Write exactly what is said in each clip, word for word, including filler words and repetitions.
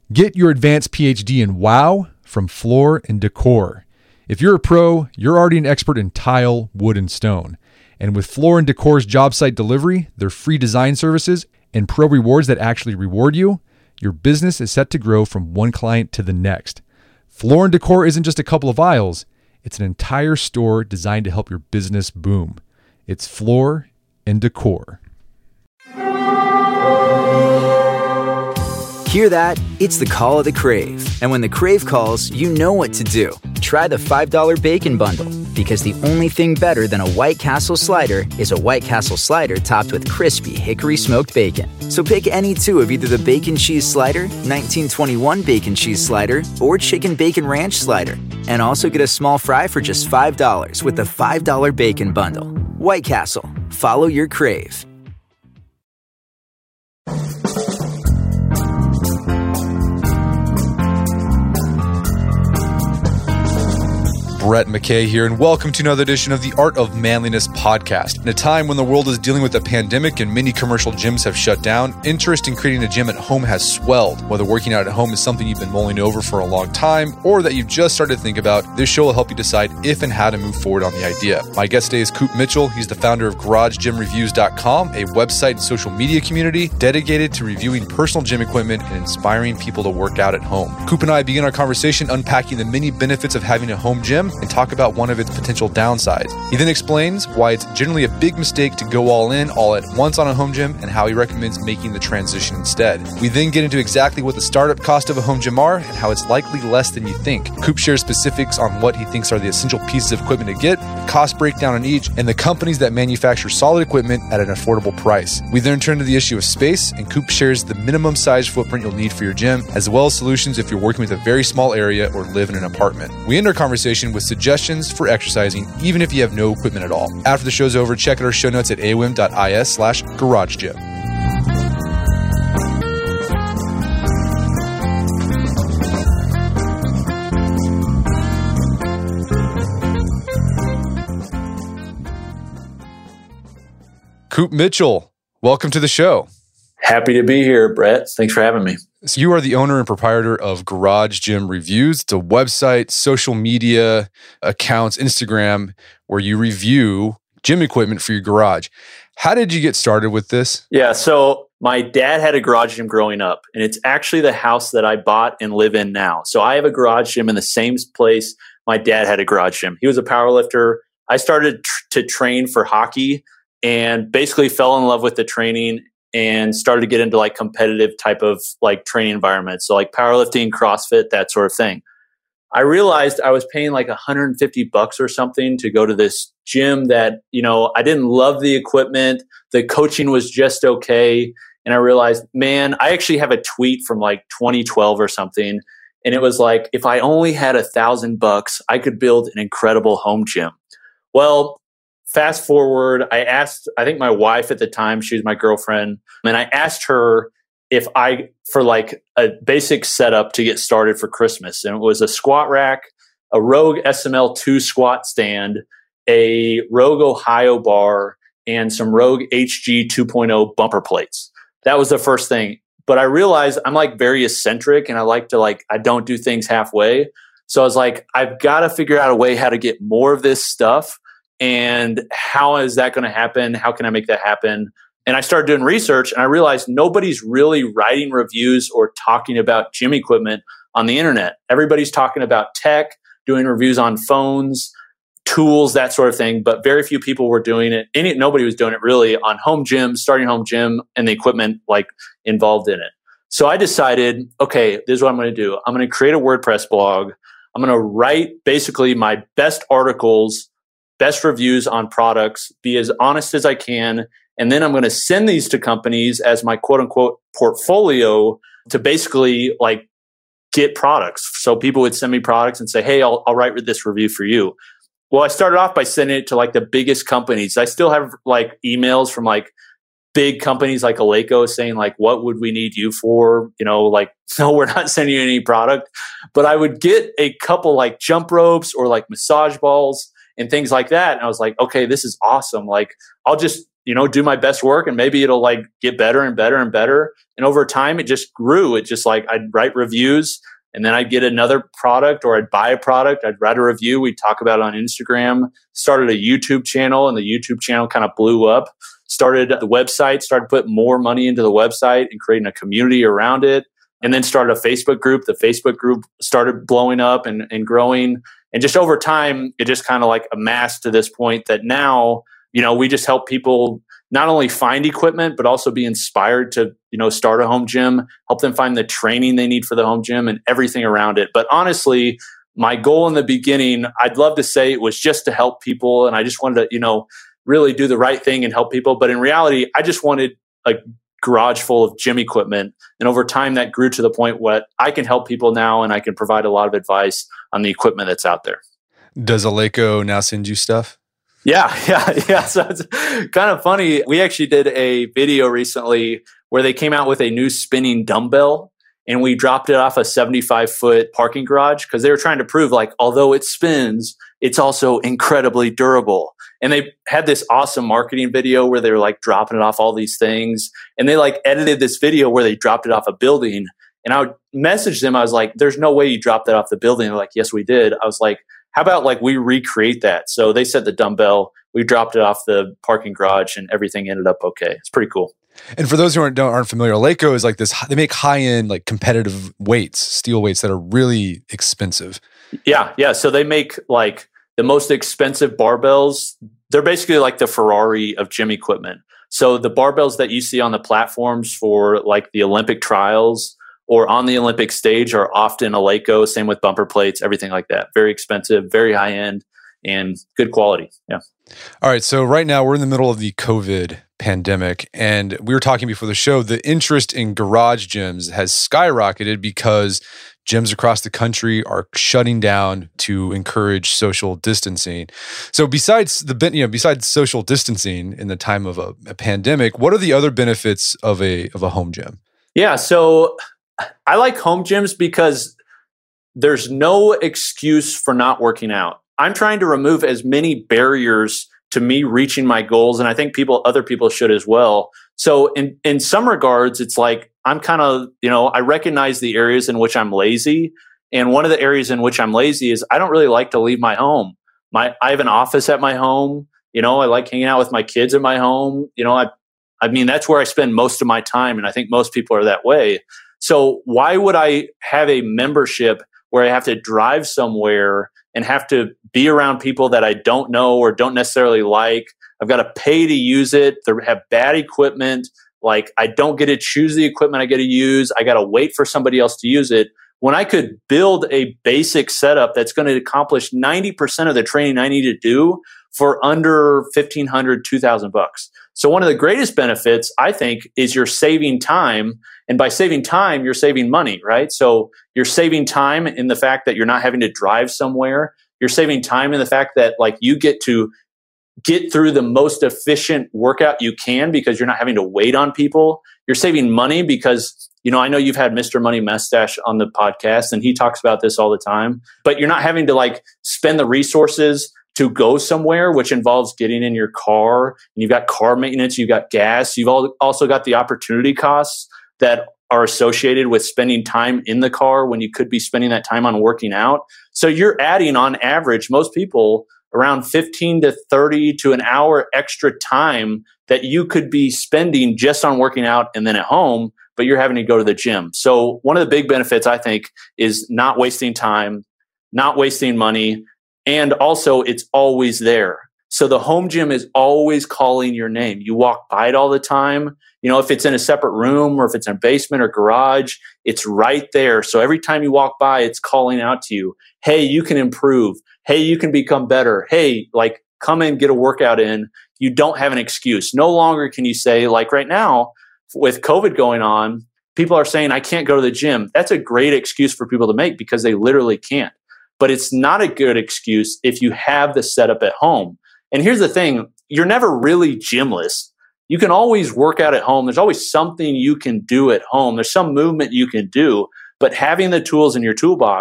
Get your advanced P H D in WOW from Floor and Decor. If you're a pro, you're already an expert in tile, wood, and stone. And with Floor and Decor's job site delivery, their free design services, and pro rewards that actually reward you, your business is set to grow from one client to the next. Floor and Decor isn't just a couple of aisles, it's an entire store designed to help your business boom. It's Floor and Decor. Hear that? It's the call of the Crave. And when the Crave calls, you know what to do. Try the five dollar Bacon Bundle, because the only thing better than a White Castle slider is a White Castle slider topped with crispy hickory smoked bacon. So pick any two of either the Bacon Cheese Slider, nineteen twenty-one Bacon Cheese Slider, or Chicken Bacon Ranch Slider. And also get a small fry for just five dollars with the five dollar Bacon Bundle. White Castle. Follow your Crave. Brett McKay here, and welcome to another edition of the Art of Manliness podcast. In a time when the world is dealing with a pandemic and many commercial gyms have shut down, interest in creating a gym at home has swelled. Whether working out at home is something you've been mulling over for a long time, or that you've just started to think about, this show will help you decide if and how to move forward on the idea. My guest today is Coop Mitchell. He's the founder of Garage Gym Reviews dot com, a website and social media community dedicated to reviewing personal gym equipment and inspiring people to work out at home. Coop and I begin our conversation unpacking the many benefits of having a home gym and talk about one of its potential downsides. He then explains why it's generally a big mistake to go all in all at once on a home gym and how he recommends making the transition instead. We then get into exactly what the startup cost of a home gym are and how it's likely less than you think. Coop shares specifics on what he thinks are the essential pieces of equipment to get, the cost breakdown on each, and the companies that manufacture solid equipment at an affordable price. We then turn to the issue of space, and Coop shares the minimum size footprint you'll need for your gym, as well as solutions if you're working with a very small area or live in an apartment. We end our conversation with suggestions for exercising, even if you have no equipment at all. After the show's over, check out our show notes at A O M dot I S slash garage gym. Coop Mitchell, welcome to the show. Happy to be here, Brett. Thanks for having me. So you are the owner and proprietor of Garage Gym Reviews. It's a website, social media accounts, Instagram, where you review gym equipment for your garage. How did you get started with this? Yeah, so my dad had a garage gym growing up, and it's actually the house that I bought and live in now. So I have a garage gym in the same place my dad had a garage gym. He was a power lifter. I started tr- to train for hockey and basically fell in love with the training and started to get into like competitive type of like training environments. So like powerlifting, CrossFit, that sort of thing. I realized I was paying like one hundred fifty bucks or something to go to this gym that, you know, I didn't love the equipment. The coaching was just okay. And I realized, man, I actually have a tweet from like twenty twelve or something. And it was like, if I only had a thousand bucks, I could build an incredible home gym. Well, fast forward, I asked, I think my wife at the time, she was my girlfriend, and I asked her if I, for like a basic setup to get started for Christmas. And it was a squat rack, a Rogue S M L two squat stand, a Rogue Ohio bar, and some Rogue H G two point oh bumper plates. That was the first thing. But I realized I'm like very eccentric and I like to like, I don't do things halfway. So I was like, I've got to figure out a way how to get more of this stuff. And how is that going to happen? How can I make that happen? And I started doing research and I realized nobody's really writing reviews or talking about gym equipment on the internet. Everybody's talking about tech, doing reviews on phones, tools, that sort of thing. But very few people were doing it. Any, nobody was doing it really on home gyms, starting home gym, and the equipment like involved in it. So I decided, okay, this is what I'm going to do. I'm going to create a WordPress blog. I'm going to write basically my best articles, best reviews on products, be as honest as I can. And then I'm going to send these to companies as my quote unquote portfolio to basically like get products. So people would send me products and say, hey, I'll, I'll write this review for you. Well, I started off by sending it to like the biggest companies. I still have like emails from like big companies like Eleiko saying like, what would we need you for? You know, like, no, we're not sending you any product. But I would get a couple like jump ropes or like massage balls and things like that. And I was like, okay, this is awesome. Like, I'll just, you know, do my best work, and maybe it'll like get better and better and better. And over time, it just grew. It just like I'd write reviews, and then I'd get another product, or I'd buy a product. I'd write a review. We'd talk about it on Instagram. Started a YouTube channel, and the YouTube channel kind of blew up. Started the website, started putting more money into the website and creating a community around it. And then started a Facebook group. The Facebook group started blowing up and, and growing. And just over time, it just kind of like amassed to this point that now, you know, we just help people not only find equipment, but also be inspired to, you know, start a home gym, help them find the training they need for the home gym and everything around it. But honestly, my goal in the beginning, I'd love to say it was just to help people. And I just wanted to, you know, really do the right thing and help people. But in reality, I just wanted a garage full of gym equipment. And over time, that grew to the point where I can help people now, and I can provide a lot of advice on the equipment that's out there. Does Eleiko now send you stuff? Yeah, yeah, yeah. So it's kind of funny. We actually did a video recently where they came out with a new spinning dumbbell, and we dropped it off a seventy-five foot parking garage because they were trying to prove, like, although it spins, it's also incredibly durable. And they had this awesome marketing video where they were like dropping it off all these things. And they like edited this video where they dropped it off a building. And I would message them. I was like, there's no way you dropped that off the building. They're like, yes, we did. I was like, how about like we recreate that? So they set the dumbbell, we dropped it off the parking garage, and everything ended up okay. It's pretty cool. And for those who aren't, aren't familiar, Eleiko is like this, they make high-end, like competitive weights, steel weights that are really expensive. Yeah, yeah. So they make like the most expensive barbells. They're basically like the Ferrari of gym equipment. So the barbells that you see on the platforms for like the Olympic trials or on the Olympic stage are often Eleiko, same with bumper plates, everything like that. Very expensive, very high end, and good quality. Yeah. All right. So right now we're in the middle of the COVID pandemic, and we were talking before the show, the interest in garage gyms has skyrocketed because gyms across the country are shutting down to encourage social distancing. So besides the you know besides social distancing in the time of a, a pandemic, what are the other benefits of a of a home gym? Yeah, so I like home gyms because there's no excuse for not working out. I'm trying to remove as many barriers to me reaching my goals, and I think people other people should as well. So in in some regards, it's like I'm kind of, you know, I recognize the areas in which I'm lazy. And one of the areas in which I'm lazy is I don't really like to leave my home. My I have an office at my home. You know, I like hanging out with my kids at my home. You know, I I mean, that's where I spend most of my time. And I think most people are that way. So why would I have a membership where I have to drive somewhere and have to be around people that I don't know or don't necessarily like? I've got to pay to use it. They have bad equipment. Like, I don't get to choose the equipment I get to use. I got to wait for somebody else to use it. When I could build a basic setup that's going to accomplish ninety percent of the training I need to do for under fifteen hundred, two thousand bucks. So one of the greatest benefits, I think, is you're saving time. And by saving time, you're saving money, right? So you're saving time in the fact that you're not having to drive somewhere. You're saving time in the fact that, like, you get to get through the most efficient workout you can because you're not having to wait on people. You're saving money because, you know, I know you've had Mister Money Mustache on the podcast, and he talks about this all the time, but you're not having to like spend the resources to go somewhere, which involves getting in your car, and you've got car maintenance, you've got gas, you've also got the opportunity costs that are associated with spending time in the car when you could be spending that time on working out. So you're adding, on average, most people around fifteen to thirty to an hour extra time that you could be spending just on working out and then at home, but you're having to go to the gym. So one of the big benefits, I think, is not wasting time, not wasting money, and also it's always there. So the home gym is always calling your name. You walk by it all the time. You know, if it's in a separate room or if it's in a basement or garage, it's right there. So every time you walk by, it's calling out to you. Hey, you can improve. Hey, you can become better. Hey, like, come in, get a workout in. You don't have an excuse. No longer can you say, like right now, with COVID going on, people are saying, I can't go to the gym. That's a great excuse for people to make because they literally can't. But it's not a good excuse if you have the setup at home. And here's the thing, you're never really gymless. You can always work out at home. There's always something you can do at home. There's some movement you can do, but having the tools in your toolbox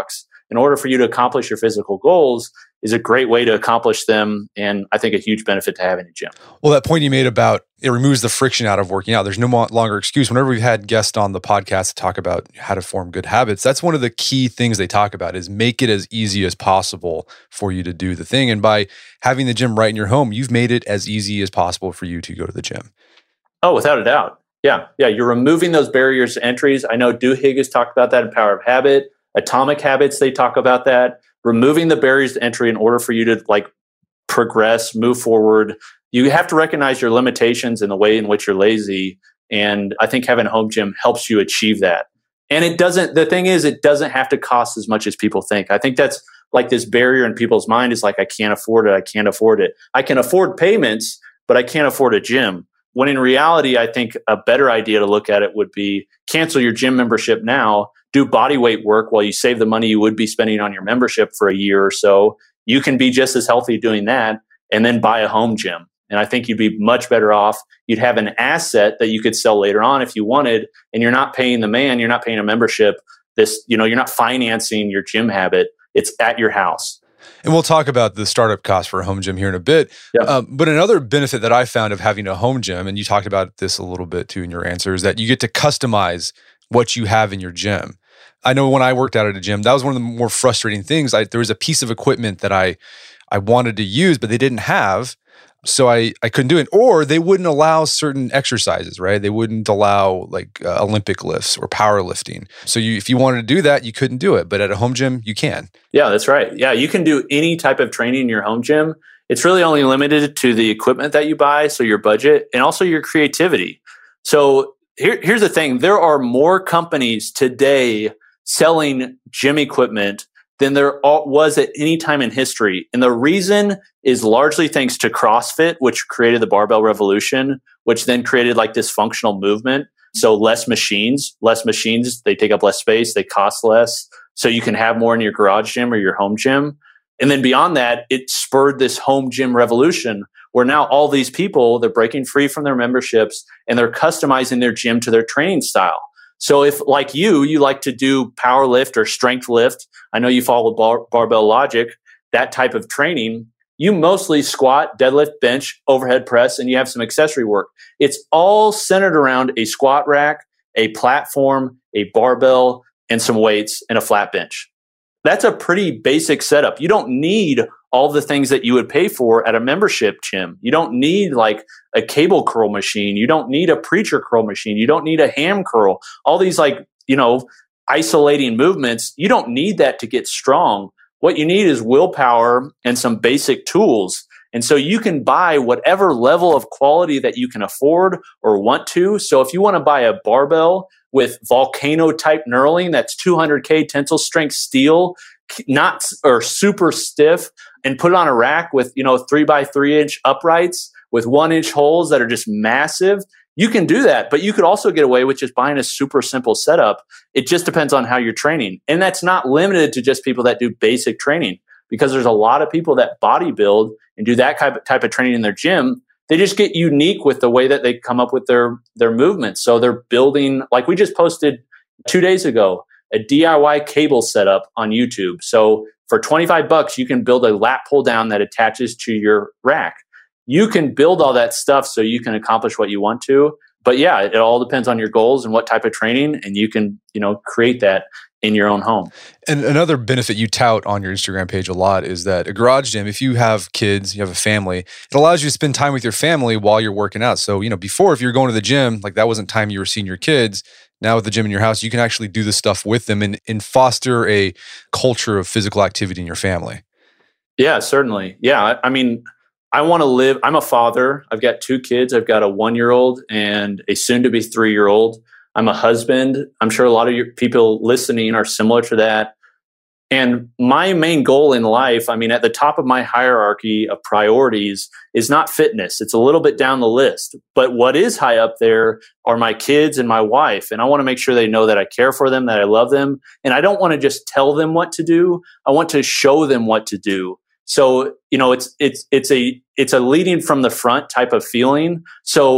in order for you to accomplish your physical goals is a great way to accomplish them. And I think a huge benefit to having a gym. Well, that point you made about it removes the friction out of working out. There's no mo- longer excuse. Whenever we've had guests on the podcast to talk about how to form good habits, that's one of the key things they talk about is make it as easy as possible for you to do the thing. And by having the gym right in your home, you've made it as easy as possible for you to go to the gym. Oh, without a doubt. Yeah. Yeah. You're removing those barriers to entries. I know Duhigg has talked about that in Power of Habit. Atomic Habits, they talk about that. Removing the barriers to entry in order for you to like progress, move forward. You have to recognize your limitations and the way in which you're lazy. And I think having a home gym helps you achieve that. And it doesn't, the thing is, it doesn't have to cost as much as people think. I think that's like this barrier in people's mind is like, I can't afford it. I can't afford it. I can afford payments, but I can't afford a gym. When in reality, I think a better idea to look at it would be cancel your gym membership now, do body weight work while you save the money you would be spending on your membership for a year or so. You can be just as healthy doing that and then buy a home gym. And I think you'd be much better off. You'd have an asset that you could sell later on if you wanted, and you're not paying the man, you're not paying a membership. This, you know, you're not financing your gym habit. It's at your house. And we'll talk about the startup cost for a home gym here in a bit. Yeah. Um, but another benefit that I found of having a home gym, and you talked about this a little bit too in your answer, is that you get to customize what you have in your gym. I know when I worked out at a gym, that was one of the more frustrating things. I, there was a piece of equipment that I I wanted to use, but they didn't have. So I, I couldn't do it. Or they wouldn't allow certain exercises, right? They wouldn't allow like uh, Olympic lifts or powerlifting. So you, if you wanted to do that, you couldn't do it. But at a home gym, you can. Yeah, that's right. Yeah, you can do any type of training in your home gym. It's really only limited to the equipment that you buy, so your budget, and also your creativity. So here, here's the thing. There are more companies today selling gym equipment than there was at any time in history. And the reason is largely thanks to CrossFit, which created the barbell revolution, which then created like this functional movement. So less machines, less machines, they take up less space, they cost less. So you can have more in your garage gym or your home gym. And then beyond that, it spurred this home gym revolution where now all these people, they're breaking free from their memberships and they're customizing their gym to their training style. So if like you, you like to do power lift or strength lift, I know you follow bar- barbell logic, that type of training, you mostly squat, deadlift, bench, overhead press, and you have some accessory work. It's all centered around a squat rack, a platform, a barbell, and some weights and a flat bench. That's a pretty basic setup. You don't need all the things that you would pay for at a membership gym. You don't need like a cable curl machine. You don't need a preacher curl machine. You don't need a ham curl. All these like, you know, isolating movements. You don't need that to get strong. What you need is willpower and some basic tools. And so you can buy whatever level of quality that you can afford or want to. So if you want to buy a barbell with volcano type knurling, that's two hundred K tensile strength steel, not or super stiff, and put it on a rack with, you know, three by three inch uprights with one inch holes that are just massive. You can do that, but you could also get away with just buying a super simple setup. It just depends on how you're training. And that's not limited to just people that do basic training, because there's a lot of people that bodybuild and do that type of, type of training in their gym. They just get unique with the way that they come up with their, their movements. So they're building, like we just posted two days ago, a D I Y cable setup on YouTube. So for twenty-five bucks, you can build a lat pull down that attaches to your rack. You can build all that stuff so you can accomplish what you want to. But yeah, it all depends on your goals and what type of training, and you can, you know, create that in your own home. And another benefit you tout on your Instagram page a lot is that a garage gym, if you have kids, you have a family, it allows you to spend time with your family while you're working out. So, you know, before, if you're going to the gym, like that wasn't time you were seeing your kids. Now with the gym in your house, you can actually do this stuff with them and, and foster a culture of physical activity in your family. Yeah, certainly. Yeah. I, I mean, I want to live, I'm a father. I've got two kids. I've got a one-year-old and a soon-to-be three-year-old. I'm a husband. I'm sure a lot of your people listening are similar to that. And my main goal in life, I mean, at the top of my hierarchy of priorities is not fitness. It's a little bit down the list. But what is high up there are my kids and my wife. And I want to make sure they know that I care for them, that I love them. And I don't want to just tell them what to do. I want to show them what to do. So, you know, it's it's it's a it's a leading from the front type of feeling. So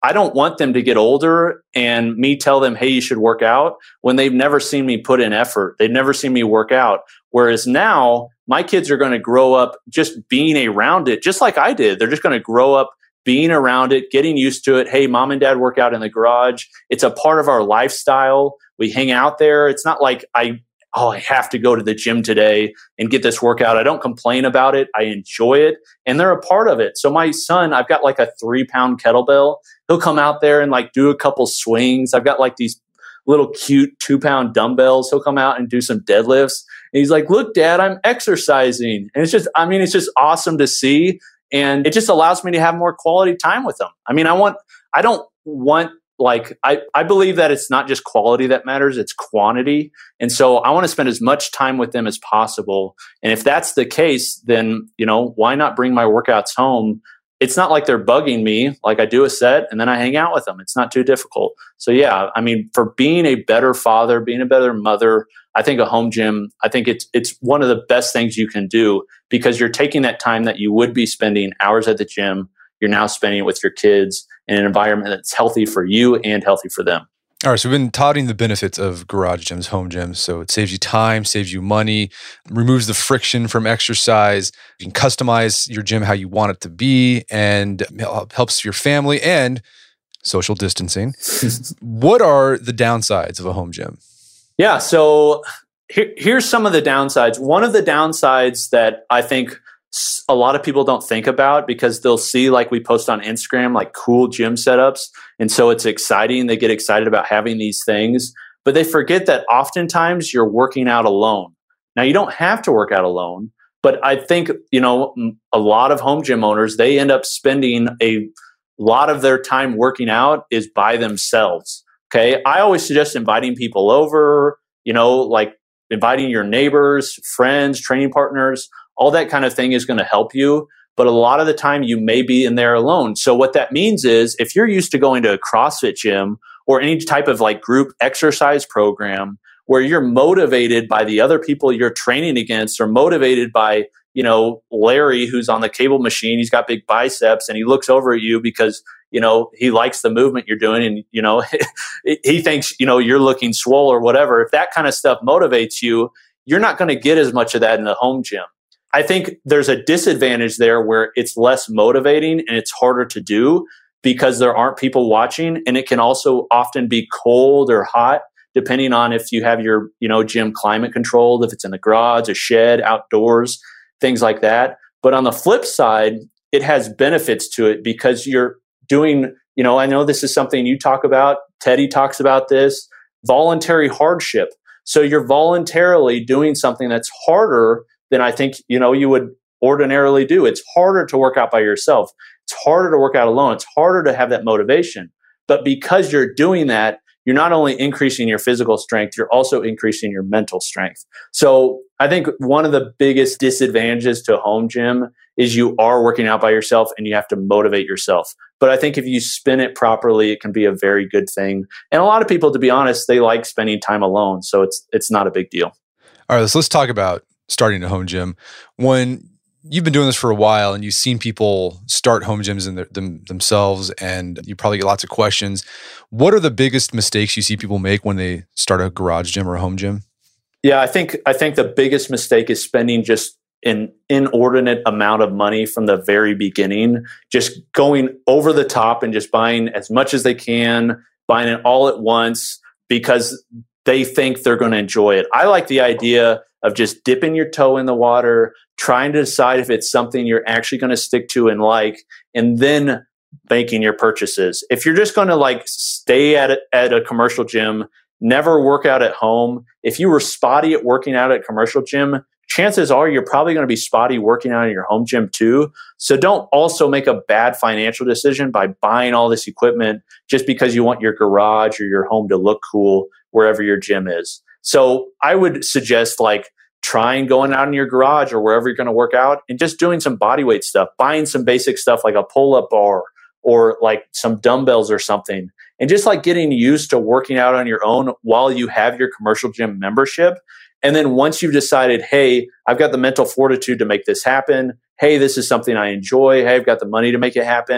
I don't want them to get older and me tell them, hey, you should work out when they've never seen me put in effort. They've never seen me work out. Whereas now my kids are going to grow up just being around it, just like I did. They're just going to grow up being around it, getting used to it. Hey, mom and dad work out in the garage. It's a part of our lifestyle. We hang out there. It's not like I, oh, I have to go to the gym today and get this workout. I don't complain about it. I enjoy it. And they're a part of it. So my son, I've got like a three pound kettlebell. He'll come out there and like do a couple swings. I've got like these little cute two pound dumbbells. He'll come out and do some deadlifts. And he's like, look, Dad, I'm exercising. And it's just, I mean, it's just awesome to see. And it just allows me to have more quality time with them. I mean, I want, I don't want like, I, I believe that it's not just quality that matters, it's quantity. And so I want to spend as much time with them as possible. And if that's the case, then, you know, why not bring my workouts home? It's not like they're bugging me. Like I do a set and then I hang out with them. It's not too difficult. So yeah, I mean, for being a better father, being a better mother, I think a home gym, I think it's it's one of the best things you can do because you're taking that time that you would be spending hours at the gym, you're now spending it with your kids in an environment that's healthy for you and healthy for them. All right, so we've been touting the benefits of garage gyms, home gyms. So it saves you time, saves you money, removes the friction from exercise. You can customize your gym how you want it to be and helps your family and social distancing. What are the downsides of a home gym? Yeah, so here, here's some of the downsides. One of the downsides that I think a lot of people don't think about because they'll see like we post on Instagram, like cool gym setups. And so it's exciting. They get excited about having these things, but they forget that oftentimes you're working out alone. Now you don't have to work out alone, but I think, you know, a lot of home gym owners, they end up spending a lot of their time working out is by themselves. Okay. I always suggest inviting people over, you know, like inviting your neighbors, friends, training partners. All that kind of thing is going to help you. But a lot of the time you may be in there alone. So what that means is if you're used to going to a CrossFit gym or any type of like group exercise program where you're motivated by the other people you're training against or motivated by, you know, Larry, who's on the cable machine, he's got big biceps and he looks over at you because, you know, he likes the movement you're doing and, you know, he thinks, you know, you're looking swole or whatever. If that kind of stuff motivates you, you're not going to get as much of that in the home gym. I think there's a disadvantage there where it's less motivating and it's harder to do because there aren't people watching. And it can also often be cold or hot, depending on if you have your, you know, gym climate controlled, if it's in the garage, a shed, outdoors, things like that. But on the flip side, it has benefits to it because you're doing, you know, I know this is something you talk about. Teddy talks about this, voluntary hardship. So you're voluntarily doing something that's harder than I think, you know, you would ordinarily do. It's harder to work out by yourself. It's harder to work out alone. It's harder to have that motivation. But because you're doing that, you're not only increasing your physical strength, you're also increasing your mental strength. So I think one of the biggest disadvantages to a home gym is you are working out by yourself and you have to motivate yourself. But I think if you spin it properly, it can be a very good thing. And a lot of people, to be honest, they like spending time alone. So it's it's not a big deal. All right, so let's talk about starting a home gym. When you've been doing this for a while and you've seen people start home gyms in their, them, themselves and you probably get lots of questions, what are the biggest mistakes you see people make when they start a garage gym or a home gym? Yeah, I think I think the biggest mistake is spending just an inordinate amount of money from the very beginning, just going over the top and just buying as much as they can, buying it all at once because they think they're going to enjoy it. I like the idea of just dipping your toe in the water, trying to decide if it's something you're actually going to stick to and like, and then making your purchases. If you're just going to like stay at a, at a commercial gym, never work out at home, if you were spotty at working out at a commercial gym, chances are you're probably going to be spotty working out in your home gym too. So don't also make a bad financial decision by buying all this equipment just because you want your garage or your home to look cool wherever your gym is. So I would suggest like trying going out in your garage or wherever you're going to work out and just doing some body weight stuff, buying some basic stuff like a pull-up bar or like some dumbbells or something. And just like getting used to working out on your own while you have your commercial gym membership. And then once you've decided, hey, I've got the mental fortitude to make this happen. Hey, this is something I enjoy. Hey, I've got the money to make it happen.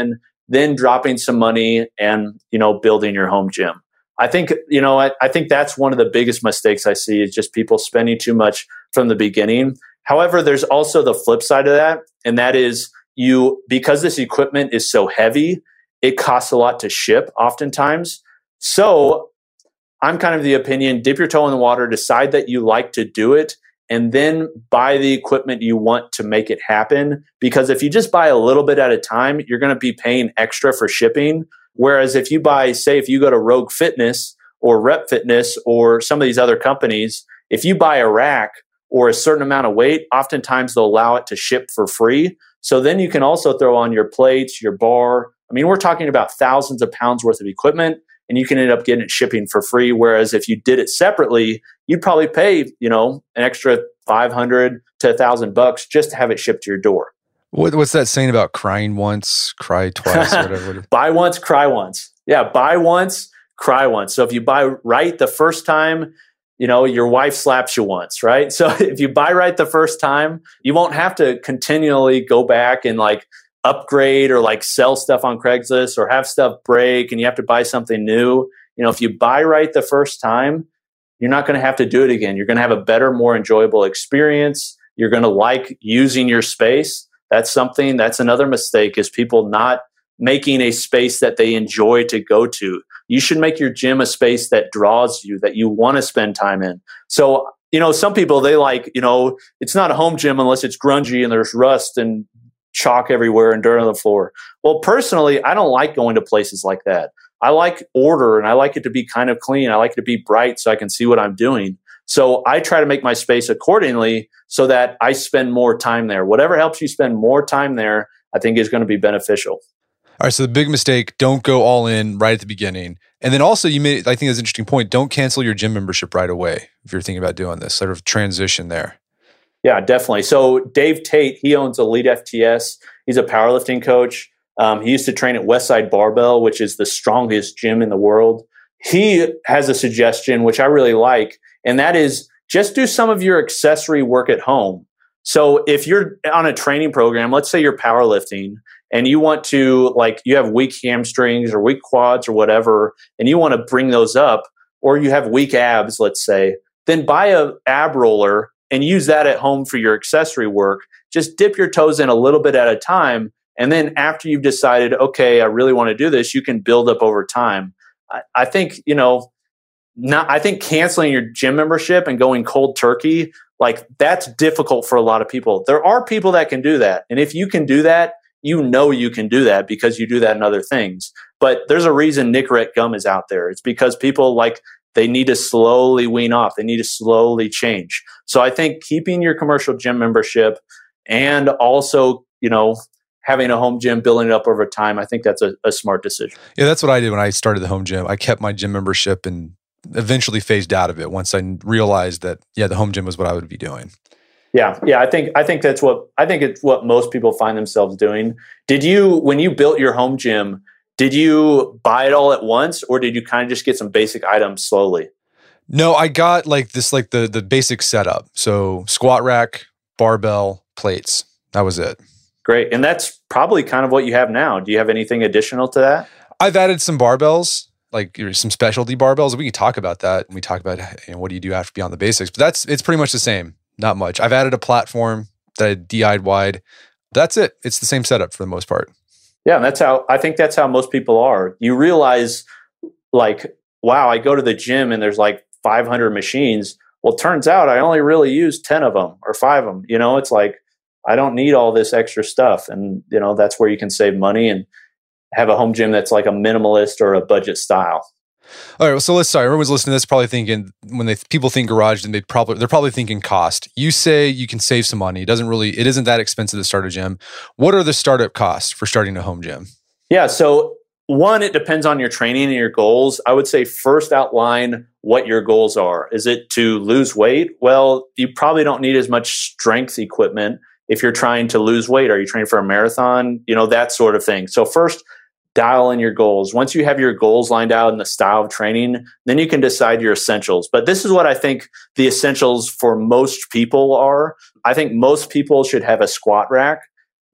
then dropping some money and, you know, building your home gym. I think, you know, I, I think that's one of the biggest mistakes I see is just people spending too much from the beginning. However, there's also the flip side of that. And that is you, because this equipment is so heavy, it costs a lot to ship oftentimes. So I'm kind of the opinion, dip your toe in the water, decide that you like to do it, and then buy the equipment you want to make it happen. Because if you just buy a little bit at a time, you're going to be paying extra for shipping. Whereas if you buy, say, if you go to Rogue Fitness or Rep Fitness or some of these other companies, if you buy a rack or a certain amount of weight, oftentimes they'll allow it to ship for free. So then you can also throw on your plates, your bar. I mean, we're talking about thousands of pounds worth of equipment, and you can end up getting it shipping for free. Whereas if you did it separately, you'd probably pay, you know, an extra five hundred to a thousand bucks just to have it shipped to your door. What, what's that saying about crying once, cry twice, or whatever? Buy once, cry once. Yeah, buy once, cry once. So if you buy right the first time, you know, your wife slaps you once, right? So if you buy right the first time, you won't have to continually go back and like upgrade or like sell stuff on Craigslist or have stuff break and you have to buy something new. You know, if you buy right the first time, you're not going to have to do it again. You're going to have a better, more enjoyable experience. You're going to like using your space. That's something, that's another mistake is people not making a space that they enjoy to go to. You should make your gym a space that draws you, that you want to spend time in. So, you know, some people, they like, you know, it's not a home gym unless it's grungy and there's rust and chalk everywhere and dirt on the floor. Well, personally, I don't like going to places like that. I like order and I like it to be kind of clean. I like it to be bright so I can see what I'm doing. So I try to make my space accordingly so that I spend more time there. Whatever helps you spend more time there, I think is going to be beneficial. All right, so the big mistake, don't go all in right at the beginning. And then also you made, I think that's an interesting point, don't cancel your gym membership right away if you're thinking about doing this, sort of transition there. Yeah, definitely. So Dave Tate, he owns Elite F T S. He's a powerlifting coach. Um, he used to train at Westside Barbell, which is the strongest gym in the world. He has a suggestion, which I really like, and that is just do some of your accessory work at home. So if you're on a training program, let's say you're powerlifting and you want to, like, you have weak hamstrings or weak quads or whatever, and you want to bring those up, or you have weak abs, let's say, then buy a ab roller and use that at home for your accessory work. Just dip your toes in a little bit at a time. And then after you've decided, okay, I really want to do this, you can build up over time. I, I think, you know, not, I think canceling your gym membership and going cold turkey, like that's difficult for a lot of people. There are people that can do that. And if you can do that, you know you can do that because you do that in other things. But there's a reason Nicorette gum is out there. It's because people like, they need to slowly wean off. They need to slowly change. So I think keeping your commercial gym membership and also, you know, having a home gym, building it up over time, I think that's a, a smart decision. Yeah, that's what I did when I started the home gym. I kept my gym membership and eventually phased out of it once I realized that, yeah, the home gym was what I would be doing. Yeah, yeah, I think I think that's what I think it's what most people find themselves doing. Did you, when you built your home gym, did you buy it all at once, or did you kind of just get some basic items slowly? No, I got like this, like the the basic setup. So squat rack, barbell, plates. That was it. Great. And that's probably kind of what you have now. Do you have anything additional to that? I've added some barbells, like some specialty barbells. We can talk about that when we talk about, you know, what do you do after beyond the basics. But that's, it's pretty much the same. Not much. I've added a platform that I D I'd wide. That's it. It's the same setup for the most part. Yeah, and that's how, I think that's how most people are. You realize, like, wow, I go to the gym and there's like five hundred machines. Well, it turns out I only really use ten of them or five of them. You know, it's like, I don't need all this extra stuff. And, you know, that's where you can save money and have a home gym that's like a minimalist or a budget style. All right. Well, so let's sorry. Everyone's listening to this probably thinking when they people think garage, then they probably they're probably thinking cost. You say you can save some money. It doesn't really, it isn't that expensive to start a gym. What are the startup costs for starting a home gym? Yeah. So one, it depends on your training and your goals. I would say first outline what your goals are. Is it to lose weight? Well, you probably don't need as much strength equipment if you're trying to lose weight. Are you training for a marathon? You know, that sort of thing. So first, dial in your goals. Once you have your goals lined out in the style of training, then you can decide your essentials. But this is what I think the essentials for most people are. I think most people should have a squat rack.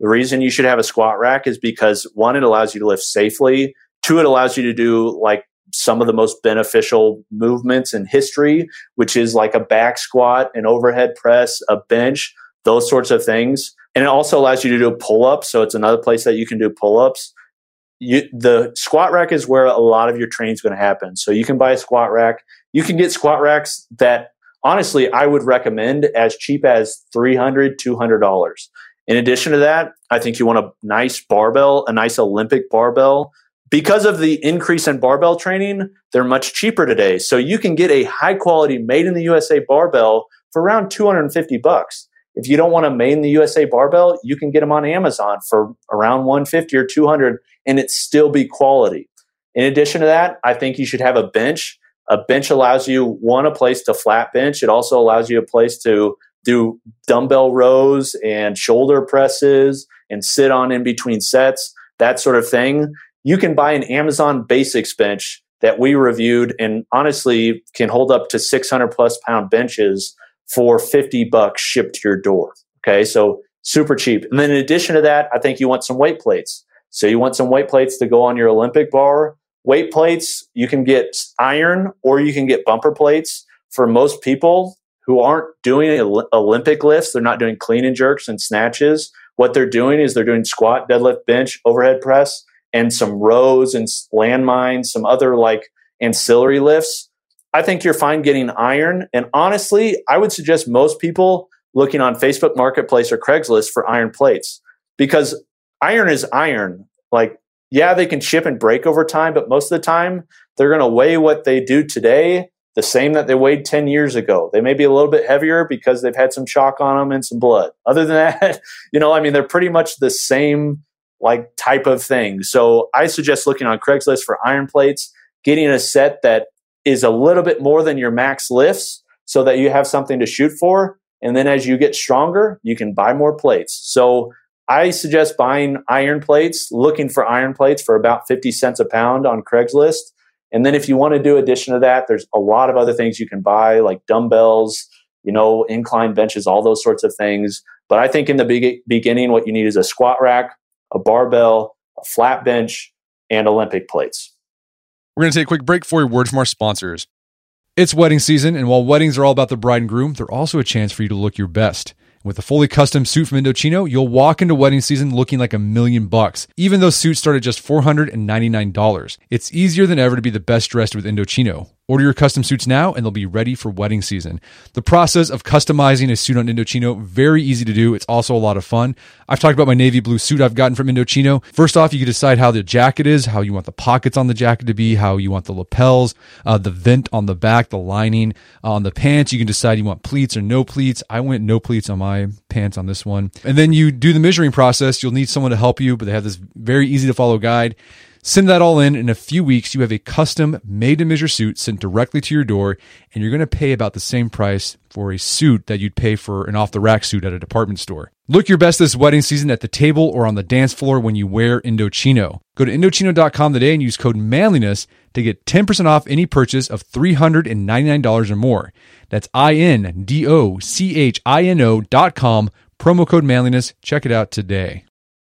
The reason you should have a squat rack is because, one, it allows you to lift safely. Two, it allows you to do like some of the most beneficial movements in history, which is like a back squat, an overhead press, a bench, those sorts of things. And it also allows you to do pull-ups. So it's another place that you can do pull-ups. You, the squat rack is where a lot of your training is going to happen. So you can buy a squat rack. You can get squat racks that, honestly, I would recommend as cheap as three hundred dollars, two hundred dollars. In addition to that, I think you want a nice barbell, a nice Olympic barbell. Because of the increase in barbell training, they're much cheaper today. So you can get a high quality made in the U S A barbell for around two hundred fifty bucks. If you don't want a made in the U S A barbell, you can get them on Amazon for around one hundred fifty or two hundred and it still be quality. In addition to that, I think you should have a bench. A bench allows you, one, a place to flat bench. It also allows you a place to do dumbbell rows and shoulder presses and sit on in between sets, that sort of thing. You can buy an Amazon Basics bench that we reviewed and honestly can hold up to six hundred plus pound benches for fifty bucks shipped to your door. Okay, so super cheap. And then in addition to that, I think you want some weight plates. So you want some weight plates to go on your Olympic bar. Weight plates, you can get iron or you can get bumper plates. For most people who aren't doing Olympic lifts, they're not doing clean and jerks and snatches. What they're doing is they're doing squat, deadlift, bench, overhead press, and some rows and landmines, some other like ancillary lifts. I think you're fine getting iron. And honestly, I would suggest most people looking on Facebook Marketplace or Craigslist for iron plates, because iron is iron. Like, yeah, they can chip and break over time, but most of the time they're going to weigh what they do today the same that they weighed ten years ago. They may be a little bit heavier because they've had some chalk on them and some blood. Other than that, you know, I mean, they're pretty much the same like type of thing. So I suggest looking on Craigslist for iron plates, getting a set that is a little bit more than your max lifts so that you have something to shoot for. And then as you get stronger, you can buy more plates. So I suggest buying iron plates, looking for iron plates for about fifty cents a pound on Craigslist. And then if you want to do addition to that, there's a lot of other things you can buy, like dumbbells, you know, incline benches, all those sorts of things. But I think in the be- beginning, what you need is a squat rack, a barbell, a flat bench, and Olympic plates. We're going to take a quick break for a word from our sponsors. It's wedding season, and while weddings are all about the bride and groom, they're also a chance for you to look your best. With a fully custom suit from Indochino, you'll walk into wedding season looking like a million bucks, even though suits start at just four hundred ninety-nine dollars. It's easier than ever to be the best dressed with Indochino. Order your custom suits now and they'll be ready for wedding season. The process of customizing a suit on Indochino, very easy to do. It's also a lot of fun. I've talked about my navy blue suit I've gotten from Indochino. First off, you can decide how the jacket is, how you want the pockets on the jacket to be, how you want the lapels, uh, the vent on the back, the lining. Uh, on the pants, you can decide you want pleats or no pleats. I went no pleats on my pants on this one. And then you do the measuring process. You'll need someone to help you, but they have this very easy to follow guide. Send that all in. In a few weeks, you have a custom made-to-measure suit sent directly to your door, and you're going to pay about the same price for a suit that you'd pay for an off-the-rack suit at a department store. Look your best this wedding season at the table or on the dance floor when you wear Indochino. Go to Indochino dot com today and use code manliness to get ten percent off any purchase of three hundred ninety-nine dollars or more. That's I N D O C H I N O dot com, promo code manliness. Check it out today.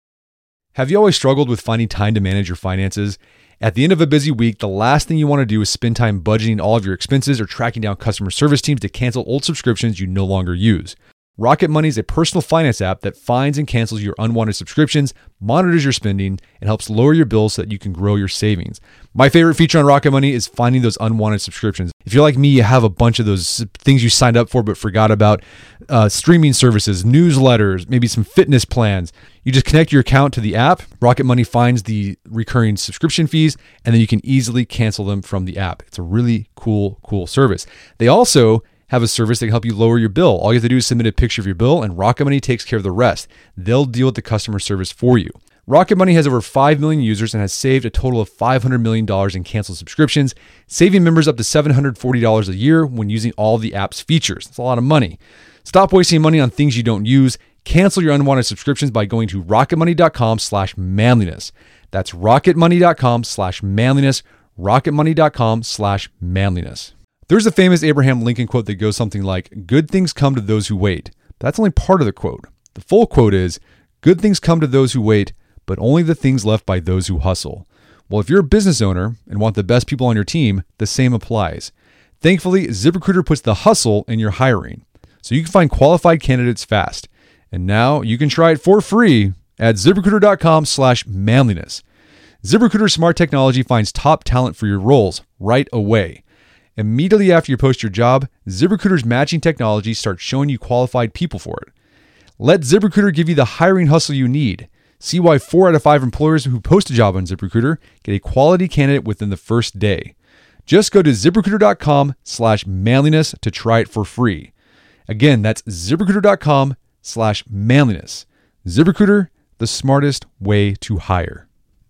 Have you always struggled with finding time to manage your finances? At the end of a busy week, the last thing you want to do is spend time budgeting all of your expenses or tracking down customer service teams to cancel old subscriptions you no longer use. Rocket Money is a personal finance app that finds and cancels your unwanted subscriptions, monitors your spending, and helps lower your bills so that you can grow your savings. My favorite feature on Rocket Money is finding those unwanted subscriptions. If you're like me, you have a bunch of those things you signed up for but forgot about, uh, streaming services, newsletters, maybe some fitness plans. You just connect your account to the app. Rocket Money finds the recurring subscription fees, and then you can easily cancel them from the app. It's a really cool, cool service. They also have a service that can help you lower your bill. All you have to do is submit a picture of your bill, and Rocket Money takes care of the rest. They'll deal with the customer service for you. Rocket Money has over five million users and has saved a total of five hundred million dollars in canceled subscriptions, saving members up to seven hundred forty dollars a year when using all the app's features. That's a lot of money. Stop wasting money on things you don't use. Cancel your unwanted subscriptions by going to rocketmoney.com slash manliness. That's rocketmoney.com slash manliness, rocketmoney.com slash manliness. There's a famous Abraham Lincoln quote that goes something like, "Good things come to those who wait." But that's only part of the quote. The full quote is, Good things come to those who wait, but only the things left by those who hustle. Well, if you're a business owner and want the best people on your team, the same applies. Thankfully, ZipRecruiter puts the hustle in your hiring, so you can find qualified candidates fast. And now you can try it for free at ZipRecruiter.com slash manliness. ZipRecruiter smart technology finds top talent for your roles right away. Immediately after you post your job, ZipRecruiter's matching technology starts showing you qualified people for it. Let ZipRecruiter give you the hiring hustle you need. See why four out of five employers who post a job on ZipRecruiter get a quality candidate within the first day. Just go to ZipRecruiter.com slash manliness to try it for free. Again, that's ZipRecruiter.com slash manliness. ZipRecruiter, the smartest way to hire.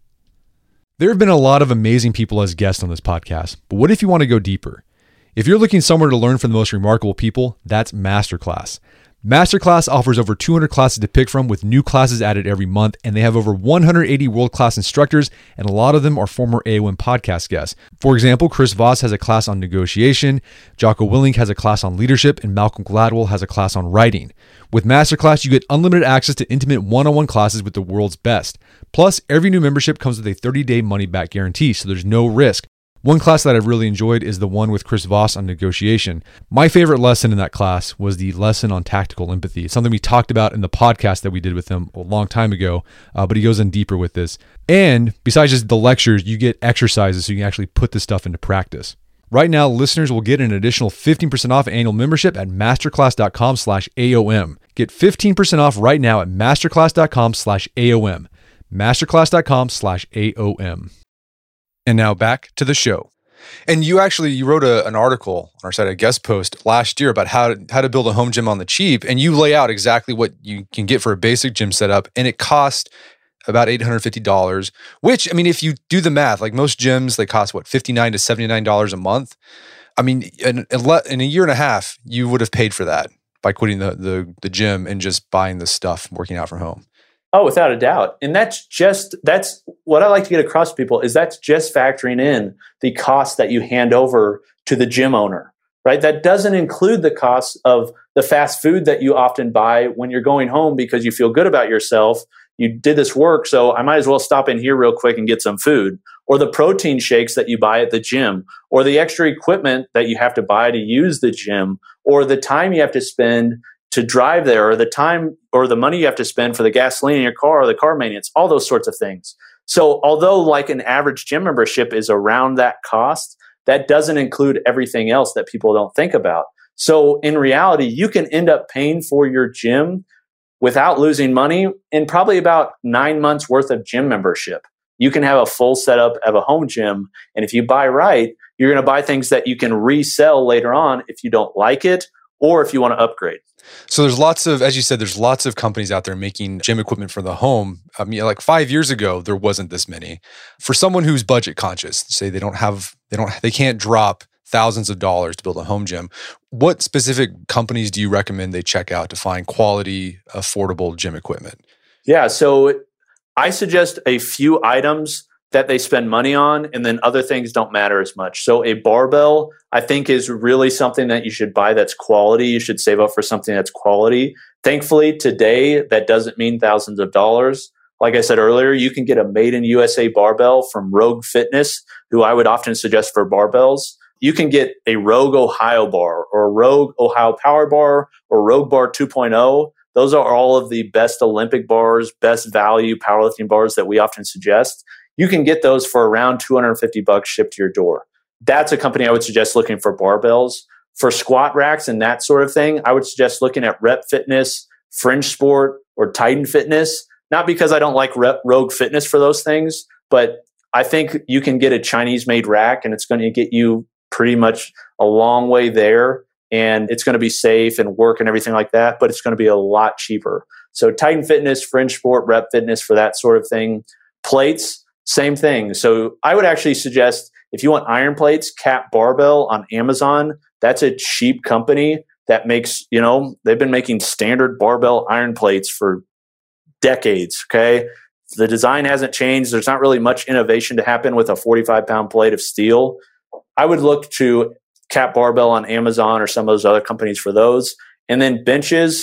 There have been a lot of amazing people as guests on this podcast, but what if you want to go deeper? If you're looking somewhere to learn from the most remarkable people, that's Masterclass. Masterclass offers over two hundred classes to pick from with new classes added every month, and they have over one hundred eighty world-class instructors, and a lot of them are former A O M podcast guests. For example, Chris Voss has a class on negotiation, Jocko Willink has a class on leadership, and Malcolm Gladwell has a class on writing. With Masterclass, you get unlimited access to intimate one-on-one classes with the world's best. Plus, every new membership comes with a thirty-day money-back guarantee, so there's no risk. One class that I've really enjoyed is the one with Chris Voss on negotiation. My favorite lesson in that class was the lesson on tactical empathy. It's something we talked about in the podcast that we did with him a long time ago, uh, but he goes in deeper with this. And besides just the lectures, you get exercises so you can actually put this stuff into practice. Right now, listeners will get an additional fifteen percent off annual membership at masterclass.com slash AOM. Get fifteen percent off right now at masterclass.com slash AOM. Masterclass.com slash AOM. And now back to the show. And you actually, you wrote a, an article on our site, a guest post last year about how to, how to build a home gym on the cheap. And you lay out exactly what you can get for a basic gym setup. And it cost about eight hundred fifty dollars, which, I mean, if you do the math, like most gyms, they cost what, fifty-nine to seventy-nine dollars a month. I mean, in, in a year and a half, you would have paid for that by quitting the, the, the gym and just buying the stuff, working out from home. Oh, without a doubt. And that's just, that's what I like to get across to people is that's just factoring in the cost that you hand over to the gym owner, right? That doesn't include the costs of the fast food that you often buy when you're going home because you feel good about yourself. You did this work, so I might as well stop in here real quick and get some food. Or the protein shakes that you buy at the gym, or the extra equipment that you have to buy to use the gym, or the time you have to spend to drive there, or the time or the money you have to spend for the gasoline in your car or the car maintenance, all those sorts of things. So although like an average gym membership is around that cost, that doesn't include everything else that people don't think about. So in reality, you can end up paying for your gym without losing money in probably about nine months worth of gym membership. You can have a full setup of a home gym. And if you buy right, you're going to buy things that you can resell later on if you don't like it or if you want to upgrade. So there's lots of, as you said, there's lots of companies out there making gym equipment for the home. I mean, like five years ago, there wasn't this many. For someone who's budget conscious, say they don't have, they don't, they can't drop thousands of dollars to build a home gym. What specific companies do you recommend they check out to find quality, affordable gym equipment? Yeah, so I suggest a few items that they spend money on, and then other things don't matter as much. So a barbell, I think, is really something that you should buy that's quality. You should save up for something that's quality. Thankfully, today, that doesn't mean thousands of dollars. Like I said earlier, you can get a made in U S A barbell from Rogue Fitness, who I would often suggest for barbells. You can get a Rogue Ohio bar or a Rogue Ohio Power Bar or Rogue Bar two point oh. Those are all of the best Olympic bars, best value powerlifting bars that we often suggest. You can get those for around two hundred fifty bucks shipped to your door. That's a company I would suggest looking for barbells. For squat racks and that sort of thing, I would suggest looking at Rep Fitness, Fringe Sport, or Titan Fitness. Not because I don't like Rep, Rogue Fitness for those things, but I think you can get a Chinese-made rack and it's going to get you pretty much a long way there. And it's going to be safe and work and everything like that, but it's going to be a lot cheaper. So Titan Fitness, Fringe Sport, Rep Fitness for that sort of thing. Plates, same thing. So I would actually suggest if you want iron plates, Cap Barbell on Amazon, that's a cheap company that makes, you know, they've been making standard barbell iron plates for decades, okay? The design hasn't changed. There's not really much innovation to happen with a forty-five pound plate of steel. I would look to Cap Barbell on Amazon or some of those other companies for those. And then benches,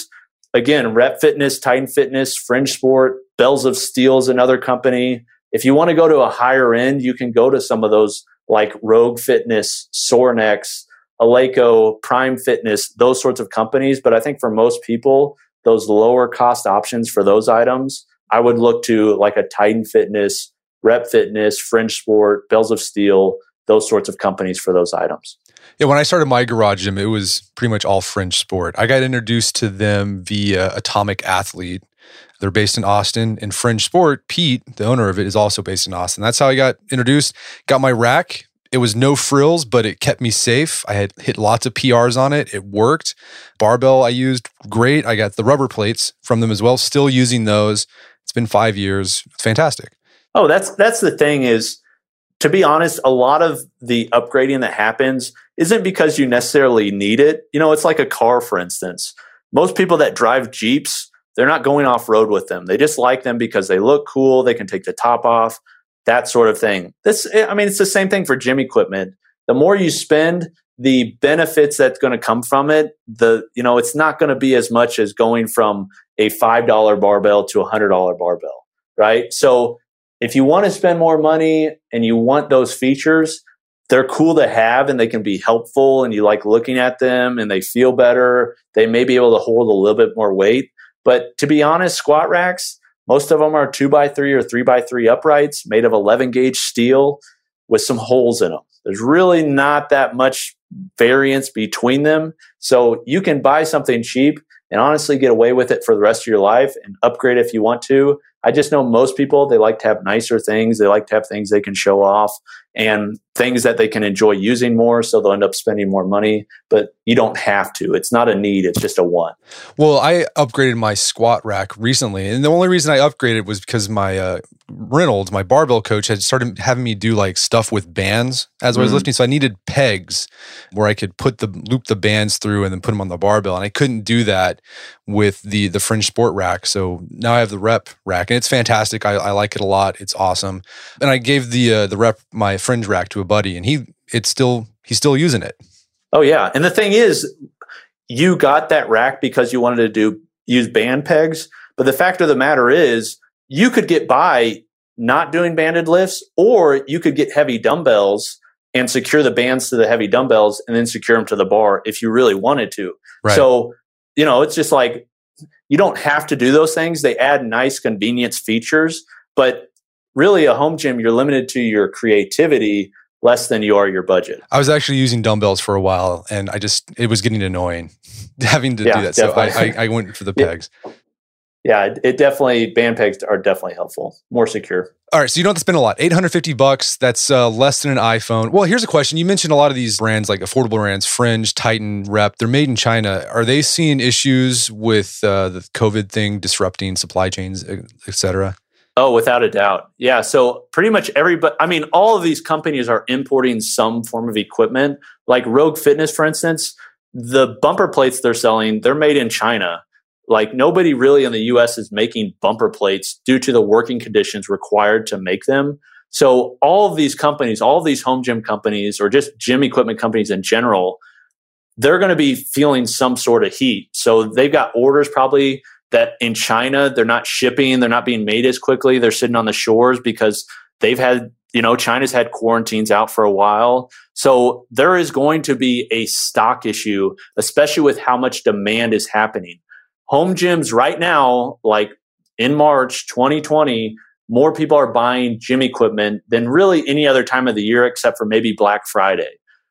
again, Rep Fitness, Titan Fitness, Fringe Sport, Bells of Steel is another company. If you want to go to a higher end, you can go to some of those like Rogue Fitness, Sorinex, Eleiko, Prime Fitness, those sorts of companies. But I think for most people, those lower cost options for those items, I would look to like a Titan Fitness, Rep Fitness, Fringe Sport, Bells of Steel, those sorts of companies for those items. Yeah, when I started my garage gym, it was pretty much all Fringe Sport. I got introduced to them via Atomic Athlete. They're based in Austin. And Fringe Sport, Pete, the owner of it, is also based in Austin. That's how I got introduced. Got my rack. It was no frills, but it kept me safe. I had hit lots of P Rs on it. It worked. Barbell I used, great. I got the rubber plates from them as well. Still using those. It's been five years. It's fantastic. Oh, that's that's the thing is, to be honest, a lot of the upgrading that happens isn't because you necessarily need it. You know, it's like a car, for instance. Most people that drive Jeeps, they're not going off-road with them. They just like them because they look cool. They can take the top off, that sort of thing. This, I mean, it's the same thing for gym equipment. The more you spend, the benefits that's going to come from it, the, you know, it's not going to be as much as going from a five dollar barbell to a one hundred dollar barbell, right? So if you want to spend more money and you want those features, they're cool to have and they can be helpful and you like looking at them and they feel better. They may be able to hold a little bit more weight. But to be honest, squat racks, most of them are two by three or three by three uprights made of eleven gauge steel with some holes in them. There's really not that much variance between them. So you can buy something cheap and honestly get away with it for the rest of your life and upgrade if you want to. I just know most people, they like to have nicer things. They like to have things they can show off and things that they can enjoy using more. So they'll end up spending more money, but you don't have to. It's not a need. It's just a want. Well, I upgraded my squat rack recently. And the only reason I upgraded was because my uh, Reynolds, my barbell coach, had started having me do like stuff with bands as I was mm. lifting. So I needed pegs where I could put the loop the bands through and then put them on the barbell. And I couldn't do that with the the Fringe Sport rack. So now I have the Rep rack and it's fantastic. I, I like it a lot. It's awesome. And I gave the uh, the Rep, my Fringe rack, to a buddy and he it's still he's still using it. Oh yeah. And the thing is, you got that rack because you wanted to do use band pegs. But the fact of the matter is, you could get by not doing banded lifts, or you could get heavy dumbbells and secure the bands to the heavy dumbbells and then secure them to the bar if you really wanted to. Right. So, you know, it's just like, you don't have to do those things. They add nice convenience features, but really a home gym, you're limited to your creativity less than you are your budget. I was actually using dumbbells for a while and I just, it was getting annoying having to yeah, do that. So I, I, I went for the pegs. Yeah. Yeah, it, it definitely, band pegs are definitely helpful, more secure. All right, so you don't have to spend a lot. eight hundred fifty bucks, that's uh, less than an iPhone. Well, here's a question. You mentioned a lot of these brands, like affordable brands, Fringe, Titan, Rep, they're made in China. Are they seeing issues with uh, the COVID thing disrupting supply chains, et cetera? Oh, without a doubt. Yeah, so pretty much everybody, I mean, all of these companies are importing some form of equipment. Like Rogue Fitness, for instance, the bumper plates they're selling, they're made in China. Like nobody really in the U S is making bumper plates due to the working conditions required to make them. So all of these companies, all of these home gym companies, or just gym equipment companies in general, they're going to be feeling some sort of heat. So they've got orders probably that in China, they're not shipping, they're not being made as quickly. They're sitting on the shores because they've had, you know, China's had quarantines out for a while. So there is going to be a stock issue, especially with how much demand is happening. Home gyms right now, like in March twenty twenty, more people are buying gym equipment than really any other time of the year except for maybe Black Friday.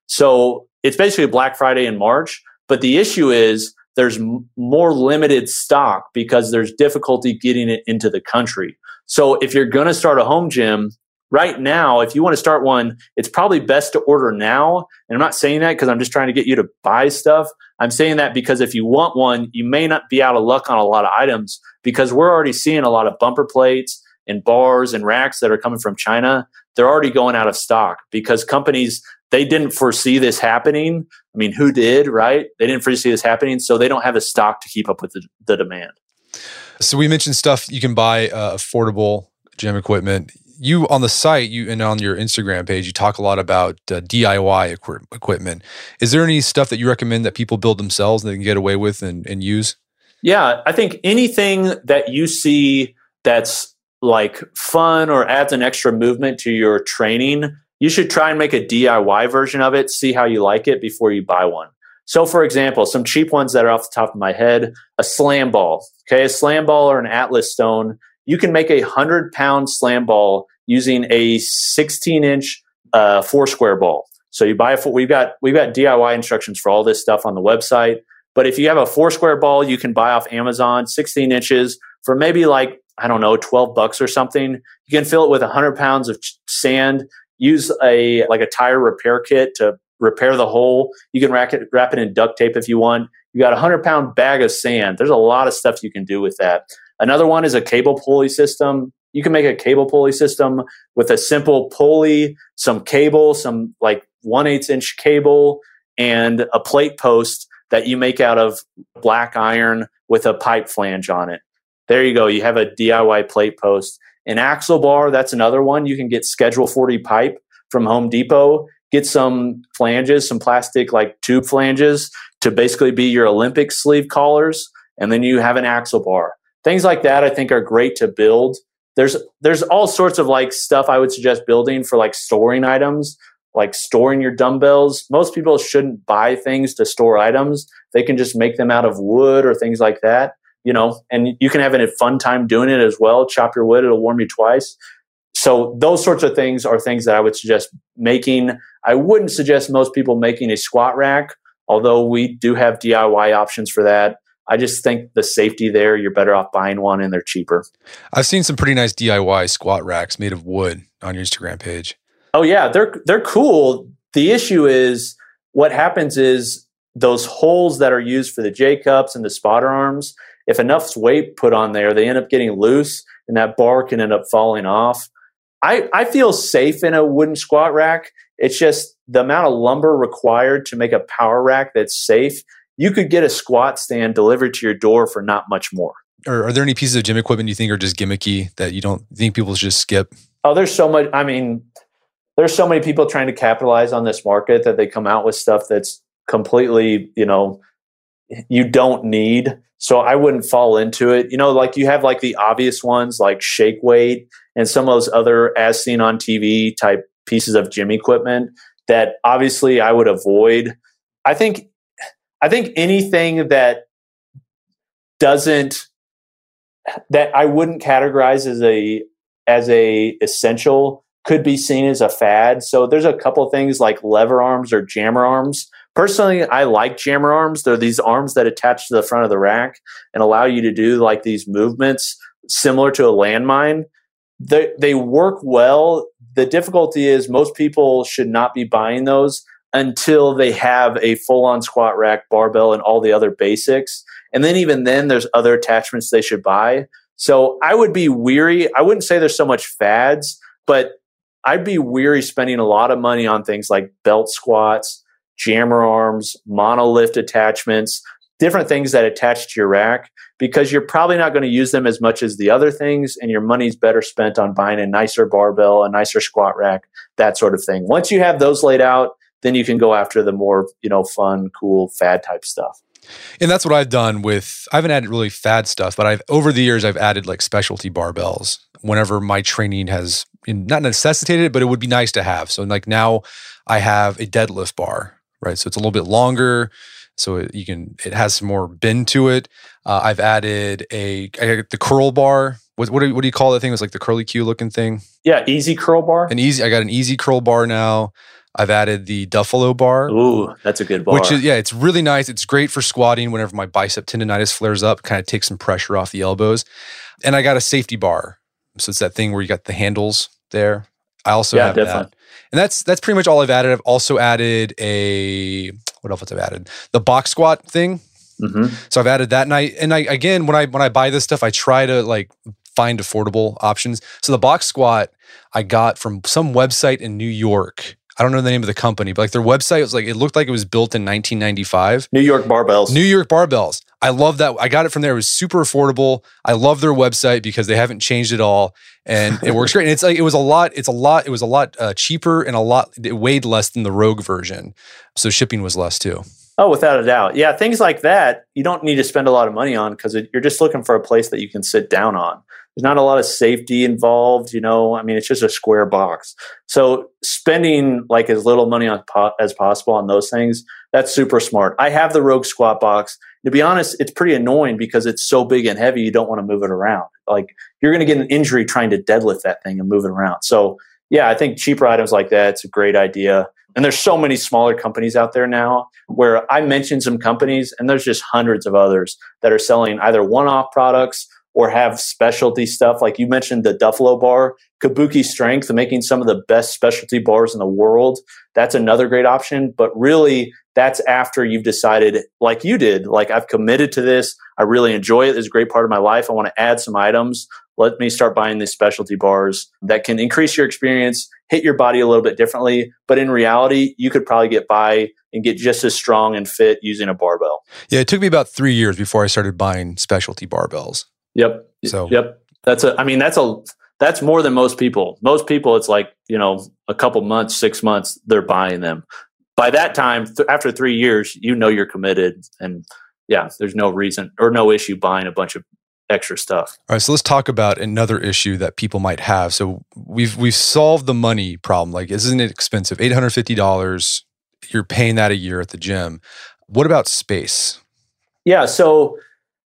So it's basically Black Friday in March. But the issue is there's m- more limited stock because there's difficulty getting it into the country. So if you're going to start a home gym, right now, if you want to start one, it's probably best to order now. And I'm not saying that because I'm just trying to get you to buy stuff. I'm saying that because if you want one, you may not be out of luck on a lot of items because we're already seeing a lot of bumper plates and bars and racks that are coming from China. They're already going out of stock because companies, they didn't foresee this happening. I mean, who did, right? They didn't foresee this happening. So they don't have the stock to keep up with the, the demand. So we mentioned stuff you can buy uh, affordable gym equipment. You on the site, you and on your Instagram page, you talk a lot about uh, D I Y equi- equipment. Is there any stuff that you recommend that people build themselves and they can get away with and, and use? Yeah, I think anything that you see that's like fun or adds an extra movement to your training, you should try and make a D I Y version of it, see how you like it before you buy one. So for example, some cheap ones that are off the top of my head, a slam ball, okay? A slam ball or an Atlas stone. You can make a hundred pound slam ball using a sixteen inch uh, four square ball. So you buy a, we've got, we've got D I Y instructions for all this stuff on the website. But if you have a four square ball, you can buy off Amazon, sixteen inches for maybe like, I don't know, twelve bucks or something. You can fill it with one hundred pounds of sand, use a like a tire repair kit to repair the hole. You can wrap it, wrap it in duct tape if you want. You got a one hundred pound bag of sand. There's a lot of stuff you can do with that. Another one is a cable pulley system. You can make a cable pulley system with a simple pulley, some cable, some like one eighth inch cable, and a plate post that you make out of black iron with a pipe flange on it. There you go. You have a D I Y plate post. An axle bar, that's another one. You can get Schedule forty pipe from Home Depot. Get some flanges, some plastic like tube flanges to basically be your Olympic sleeve collars. And then you have an axle bar. Things like that I think are great to build. There's there's all sorts of like stuff I would suggest building for like storing items, like storing your dumbbells. Most people shouldn't buy things to store items. They can just make them out of wood or things like that. You know, and you can have a fun time doing it as well. Chop your wood, it'll warm you twice. So those sorts of things are things that I would suggest making. I wouldn't suggest most people making a squat rack, although we do have D I Y options for that. I just think the safety there, you're better off buying one and they're cheaper. I've seen some pretty nice D I Y squat racks made of wood on your Instagram page. Oh yeah, they're they're cool. The issue is what happens is those holes that are used for the J-cups and the spotter arms, if enough weight put on there, they end up getting loose and that bar can end up falling off. I, I feel safe in a wooden squat rack. It's just the amount of lumber required to make a power rack that's safe. You could get a squat stand delivered to your door for not much more. Or are there any pieces of gym equipment you think are just gimmicky that you don't think people should just skip? Oh, there's so much. I mean, there's so many people trying to capitalize on this market that they come out with stuff that's completely, you know, you don't need. So I wouldn't fall into it. You know, like you have like the obvious ones like shake weight and some of those other as seen on T V type pieces of gym equipment that obviously I would avoid. I think, I think anything that doesn't, that I wouldn't categorize as a, as a essential could be seen as a fad. So there's a couple things like lever arms or jammer arms. Personally, I like jammer arms. They're these arms that attach to the front of the rack and allow you to do like these movements similar to a landmine. They, they work well. The difficulty is most people should not be buying those until they have a full-on squat rack, barbell, and all the other basics. And then even then, there's other attachments they should buy. So I would be weary. I wouldn't say there's so much fads, but I'd be weary spending a lot of money on things like belt squats, jammer arms, monolift attachments, different things that attach to your rack, because you're probably not going to use them as much as the other things, and your money's better spent on buying a nicer barbell, a nicer squat rack, that sort of thing. Once you have those laid out, then you can go after the more, you know, fun, cool, fad type stuff. And that's what I've done with, I haven't added really fad stuff, but I've, over the years, I've added like specialty barbells whenever my training has not necessitated it, but it would be nice to have. So like now I have a deadlift bar, right? So it's a little bit longer. So it, you can, it has some more bend to it. Uh, I've added a, I, the curl bar. What, what, do, what do you call that thing? It was like the curly Q looking thing. Yeah. Easy curl bar. An easy, I got an easy curl bar now. I've added the Duffalo bar. Ooh, that's a good bar. Which is, yeah, it's really nice. It's great for squatting whenever my bicep tendonitis flares up, kind of takes some pressure off the elbows. And I got a safety bar. So it's that thing where you got the handles there. I also yeah, have definitely. that. And that's that's pretty much all I've added. I've also added a, what else have I added? The box squat thing. Mm-hmm. So I've added that. And I, and I, again, when I, when I buy this stuff, I try to like find affordable options. So the box squat I got from some website in New York. I don't know the name of the company, but like their website was like, it looked like it was built in nineteen ninety-five. New York Barbells. New York Barbells. I love that. I got it from there. It was super affordable. I love their website because they haven't changed it all, and it works great. And it's like, it was a lot, it's a lot, it was a lot uh, cheaper and a lot, it weighed less than the Rogue version. So shipping was less too. Oh, without a doubt. Yeah, things like that, you don't need to spend a lot of money on because you're just looking for a place that you can sit down on. There's not a lot of safety involved, you know. I mean, it's just a square box. So spending like as little money on po- as possible on those things, that's super smart. I have the Rogue Squat Box. To be honest, it's pretty annoying because it's so big and heavy, you don't want to move it around. Like you're going to get an injury trying to deadlift that thing and move it around. So yeah, I think cheaper items like that, it's a great idea. And there's so many smaller companies out there now where I mentioned some companies and there's just hundreds of others that are selling either one-off products or have specialty stuff. Like you mentioned the Duffalo bar, Kabuki Strength, making some of the best specialty bars in the world. That's another great option. But really, that's after you've decided, like you did, like I've committed to this. I really enjoy it. It's a great part of my life. I want to add some items. Let me start buying these specialty bars that can increase your experience, hit your body a little bit differently. But in reality, you could probably get by and get just as strong and fit using a barbell. Yeah, it took me about three years before I started buying specialty barbells. Yep. So, yep. That's a, I mean, that's a, that's more than most people. Most people, it's like, you know, a couple months, six months, they're buying them. By that time, th- after three years, you know, you're committed and yeah, there's no reason or no issue buying a bunch of extra stuff. All right, so let's talk about another issue that people might have. So we've we've solved the money problem. Like, isn't it expensive? eight hundred fifty dollars, you're paying that a year at the gym. What about space? Yeah, so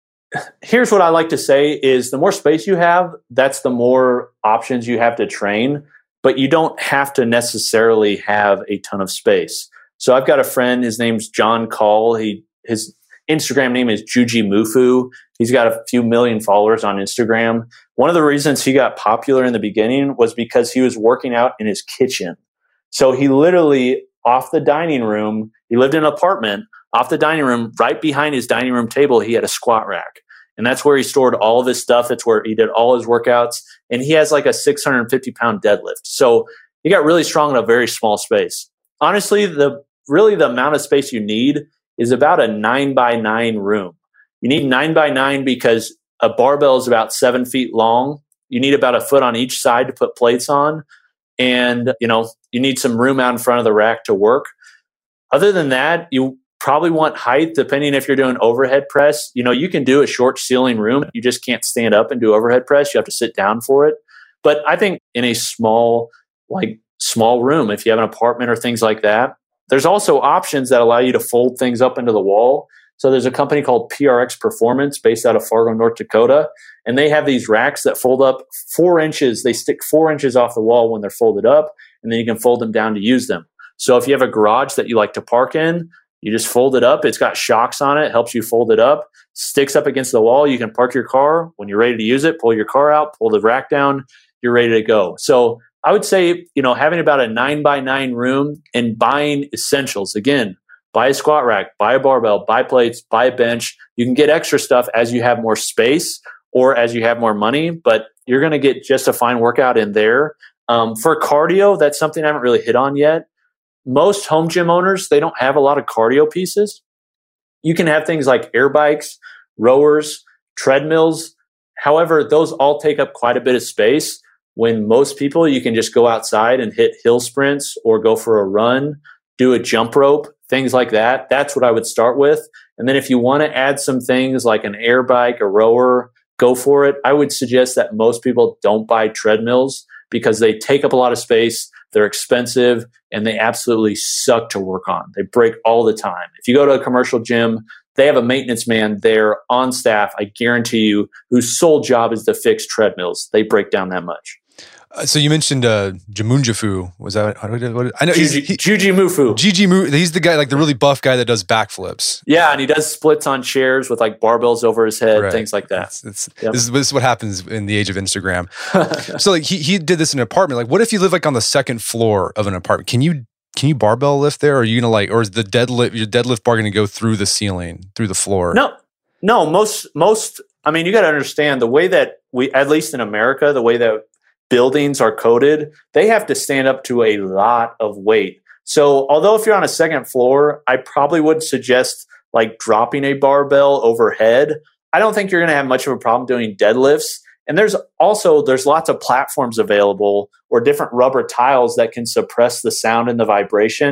here's what I like to say is the more space you have, that's the more options you have to train, but you don't have to necessarily have a ton of space. So I've got a friend, his name's John Call. He his Instagram name is Juji Mufu. He's got a few million followers on Instagram. One of the reasons he got popular in the beginning was because he was working out in his kitchen. So he literally, off the dining room, he lived in an apartment, off the dining room, right behind his dining room table, he had a squat rack. And that's where he stored all of his stuff. That's where he did all his workouts. And he has like a six hundred fifty pound deadlift. So he got really strong in a very small space. Honestly, the really the amount of space you need is about a nine by nine room. You need nine by nine because a barbell is about seven feet long. You need about a foot on each side to put plates on. And, you know, you need some room out in front of the rack to work. Other than that, you probably want height, depending if you're doing overhead press. You know, you can do a short ceiling room. You just can't stand up and do overhead press. You have to sit down for it. But I think in a small, like small room, if you have an apartment or things like that, there's also options that allow you to fold things up into the wall. So there's a company called P R X Performance based out of Fargo, North Dakota. And they have these racks that fold up four inches. They stick four inches off the wall when they're folded up, and then you can fold them down to use them. So if you have a garage that you like to park in, you just fold it up. It's got shocks on it, helps you fold it up, sticks up against the wall. You can park your car. When you're ready to use it, pull your car out, pull the rack down, you're ready to go. So I would say, you know, having about a nine by nine room and buying essentials. Again, buy a squat rack, buy a barbell, buy plates, buy a bench. You can get extra stuff as you have more space or as you have more money, but you're going to get just a fine workout in there. Um, for cardio, that's something I haven't really hit on yet. Most home gym owners, they don't have a lot of cardio pieces. You can have things like air bikes, rowers, treadmills. However, those all take up quite a bit of space. When most people, you can just go outside and hit hill sprints or go for a run, do a jump rope, things like that. That's what I would start with. And then if you want to add some things like an air bike, a rower, go for it. I would suggest that most people don't buy treadmills because they take up a lot of space, they're expensive, and they absolutely suck to work on. They break all the time. If you go to a commercial gym, they have a maintenance man there on staff, I guarantee you, whose sole job is to fix treadmills. They break down that much. Uh, so you mentioned uh, Jamunjafu. Was that how do I, what, I know? Juji, he, Juji Mufu. Gigi Mu. He's the guy, like the really buff guy that does backflips. Yeah, and he does splits on chairs with like barbells over his head, right. things like that. It's, it's, yep. this, is, this is what happens in the age of Instagram. So like he he did this in an apartment. Like, what if you live like on the second floor of an apartment? Can you can you barbell lift there? Or are you gonna like, or is the deadlift your deadlift bar gonna go through the ceiling, through the floor? No, no. Most most. I mean, you got to understand the way that we, at least in America, the way that buildings are coded, they have to stand up to a lot of weight. So although if you're on a second floor, I probably would suggest like dropping a barbell overhead. I don't think you're going to have much of a problem doing deadlifts. And there's also, there's lots of platforms available or different rubber tiles that can suppress the sound and the vibration,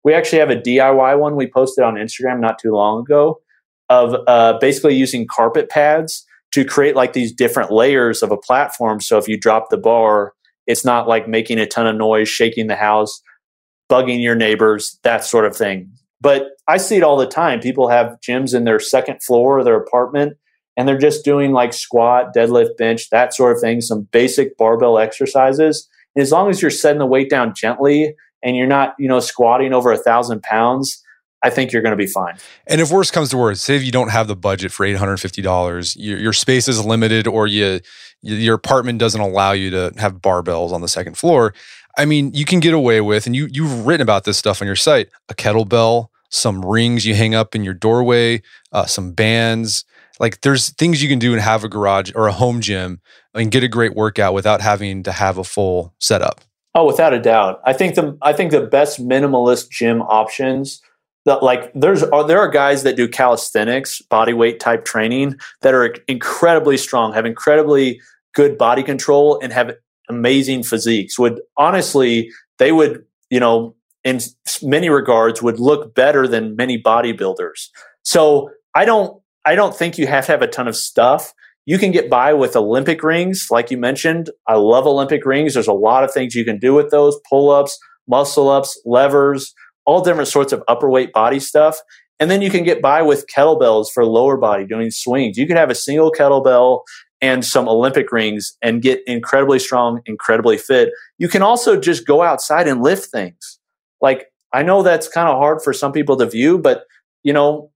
We actually have a D I Y one we posted on Instagram not too long ago of uh, basically using carpet pads to create like these different layers of a platform. So if you drop the bar, it's not like making a ton of noise, shaking the house, bugging your neighbors, that sort of thing. But I see it all the time. People have gyms in their second floor of their apartment, and they're just doing like squat, deadlift, bench, that sort of thing, some basic barbell exercises. And as long as you're setting the weight down gently and you're not, you know, squatting over a thousand pounds, I think you're going to be fine. And if worse comes to worse, say if you don't have the budget for eight hundred fifty dollars, your, your space is limited, or you, your apartment doesn't allow you to have barbells on the second floor. I mean, you can get away with, and you, you've written about this stuff on your site, a kettlebell, some rings you hang up in your doorway, uh, some bands. Like there's things you can do and have a garage or a home gym and get a great workout without having to have a full setup. Oh, without a doubt. I think the I think the best minimalist gym options that like there's are, there are guys that do calisthenics, body weight type training that are incredibly strong, have incredibly good body control, and have amazing physiques. Would honestly, they would, you know, in many regards would look better than many bodybuilders. So I don't I don't think you have to have a ton of stuff. You can get by with Olympic rings, like you mentioned. I love Olympic rings. There's a lot of things you can do with those: pull-ups, muscle-ups, levers, all different sorts of upper weight body stuff. And then you can get by with kettlebells for lower body, doing swings. You could have a single kettlebell and some Olympic rings and get incredibly strong, incredibly fit. You can also just go outside and lift things. Like, I know that's kind of hard for some people to view, but, you know,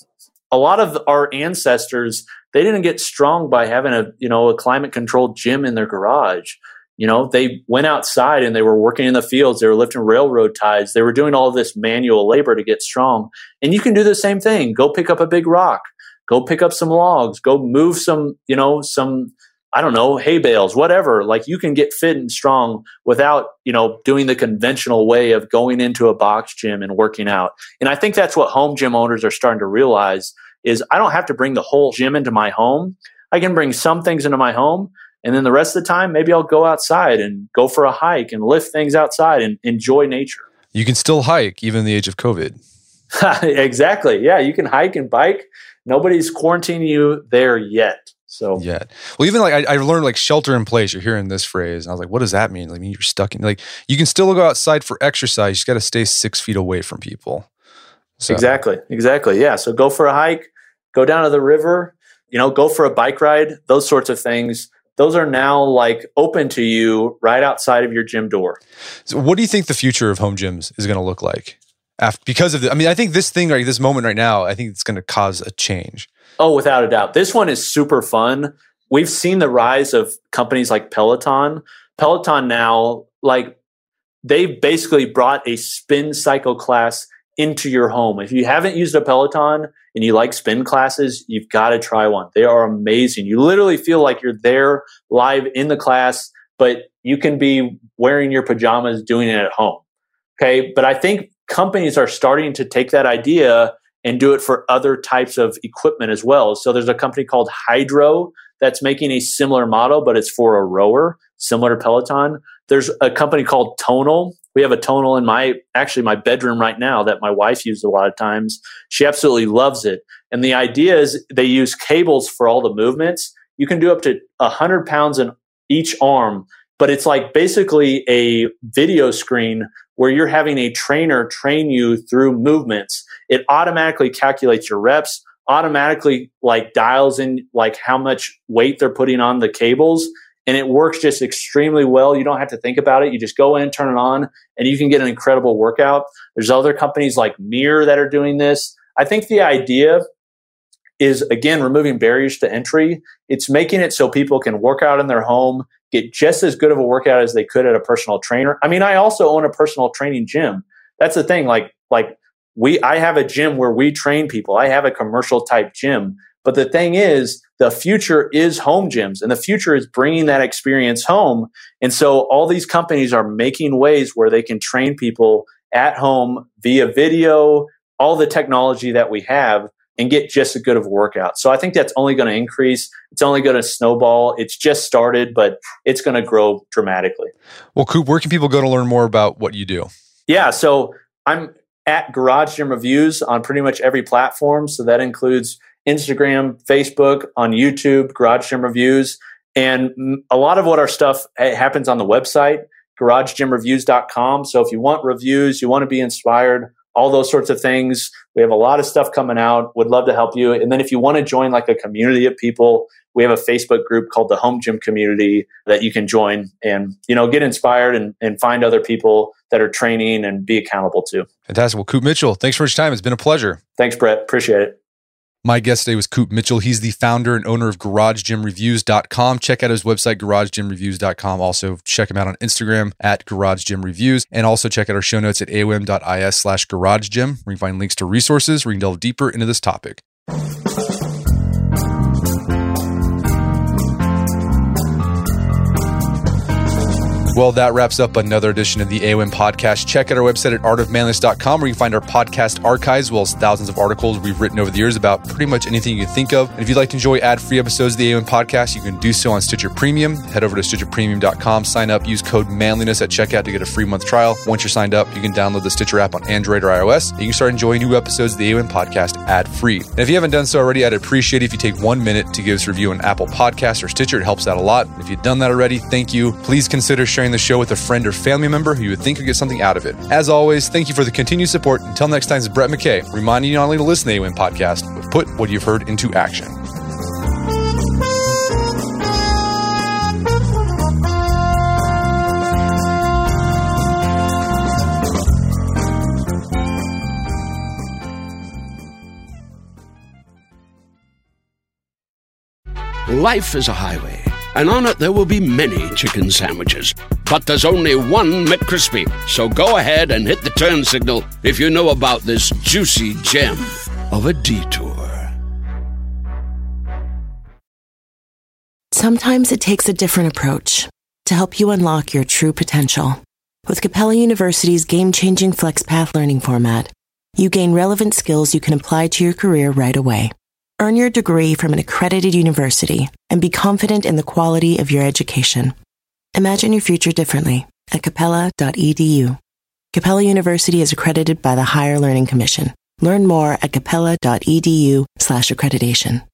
a lot of our ancestors, they didn't get strong by having a, you know, a climate controlled gym in their garage. You know, they went outside and they were working in the fields. They were lifting railroad ties. They were doing all of this manual labor to get strong. And you can do the same thing. Go pick up a big rock. Go pick up some logs. Go move some, you know, some, I don't know, hay bales, whatever. Like, you can get fit and strong without, you know, doing the conventional way of going into a box gym and working out. And I think that's what home gym owners are starting to realize is I don't have to bring the whole gym into my home. I can bring some things into my home. And then the rest of the time, maybe I'll go outside and go for a hike and lift things outside and enjoy nature. You can still hike even in the age of COVID. Exactly. Yeah, you can hike and bike. Nobody's quarantining you there yet. So yet. Well, even like I, I learned like shelter in place. You're hearing this phrase, and I was like, "What does that mean?" I mean, you're stuck in like you can still go outside for exercise. You just got to stay six feet away from people. So. Exactly. Exactly. Yeah. So go for a hike. Go down to the river. You know, go for a bike ride. Those sorts of things. Those are now like open to you right outside of your gym door. So what do you think the future of home gyms is going to look like? After, because of the, I mean, I think this thing, right, this moment right now, I think it's going to cause a change. Oh, without a doubt. This one is super fun. We've seen the rise of companies like Peloton. Peloton now, like, they've basically brought a spin cycle class into your home. If you haven't used a Peloton and you like spin classes, you've got to try one. They are amazing. You literally feel like you're there live in the class, but you can be wearing your pajamas doing it at home. Okay. But I think companies are starting to take that idea and do it for other types of equipment as well. So there's a company called Hydro that's making a similar model, but it's for a rower, similar to Peloton. There's a company called Tonal. We have a Tonal in my, actually my bedroom right now that my wife uses a lot of times. She absolutely loves it. And the idea is they use cables for all the movements. You can do up to one hundred pounds in each arm, but it's like basically a video screen where you're having a trainer train you through movements. It automatically calculates your reps, automatically like dials in like how much weight they're putting on the cables. And it works just extremely well. You don't have to think about it. You just go in, turn it on, and you can get an incredible workout. There's other companies like Mirror that are doing this. I think the idea is, again, removing barriers to entry. It's making it so people can work out in their home, get just as good of a workout as they could at a personal trainer. I mean, I also own a personal training gym. That's the thing. Like, like we, I have a gym where we train people. I have a commercial type gym. But the thing is, the future is home gyms, and the future is bringing that experience home. And so all these companies are making ways where they can train people at home via video, all the technology that we have, and get just as good of a workout. So I think that's only going to increase. It's only going to snowball. It's just started, but it's going to grow dramatically. Well, Coop, where can people go to learn more about what you do? Yeah, so I'm at Garage Gym Reviews on pretty much every platform. So that includes Instagram, Facebook, on YouTube, Garage Gym Reviews. And a lot of what our stuff happens on the website, garage gym reviews dot com. So if you want reviews, you want to be inspired, all those sorts of things, we have a lot of stuff coming out. Would love to help you. And then if you want to join like a community of people, we have a Facebook group called the Home Gym Community that you can join and, you know, get inspired and, and find other people that are training and be accountable to. Fantastic. Well, Coop Mitchell, thanks for your time. It's been a pleasure. Thanks, Brett. Appreciate it. My guest today was Coop Mitchell. He's the founder and owner of garage gym reviews dot com. Check out his website, garage gym reviews dot com. Also, check him out on Instagram at GarageGymReviews. And also check out our show notes at aom dot is slash GarageGym, where you can find links to resources where you can delve deeper into this topic. Well, that wraps up another edition of the A O M podcast. Check out our website at art of manliness dot com, where you can find our podcast archives, as well as thousands of articles we've written over the years about pretty much anything you can think of. And if you'd like to enjoy ad-free episodes of the A O M podcast, you can do so on Stitcher Premium. Head over to stitcher premium dot com, sign up, use code manliness at checkout to get a free month trial. Once you're signed up, you can download the Stitcher app on Android or iOS, and you can start enjoying new episodes of the A O M podcast ad-free. And if you haven't done so already, I'd appreciate it if you take one minute to give us a review on Apple Podcasts or Stitcher. It helps out a lot. If you've done that already, thank you. Please consider sharing the show with a friend or family member who you would think would get something out of it. As always, thank you for the continued support. Until next time, it's Brett McKay, reminding you not only to listen to the A O M podcast, but put what you've heard into action. Life is a highway, and on it there will be many chicken sandwiches. But there's only one McCrispy. So go ahead and hit the turn signal if you know about this juicy gem of a detour. Sometimes it takes a different approach to help you unlock your true potential. With Capella University's game-changing FlexPath learning format, you gain relevant skills you can apply to your career right away. Earn your degree from an accredited university and be confident in the quality of your education. Imagine your future differently at capella dot e d u. Capella University is accredited by the Higher Learning Commission. Learn more at capella dot e d u slash accreditation.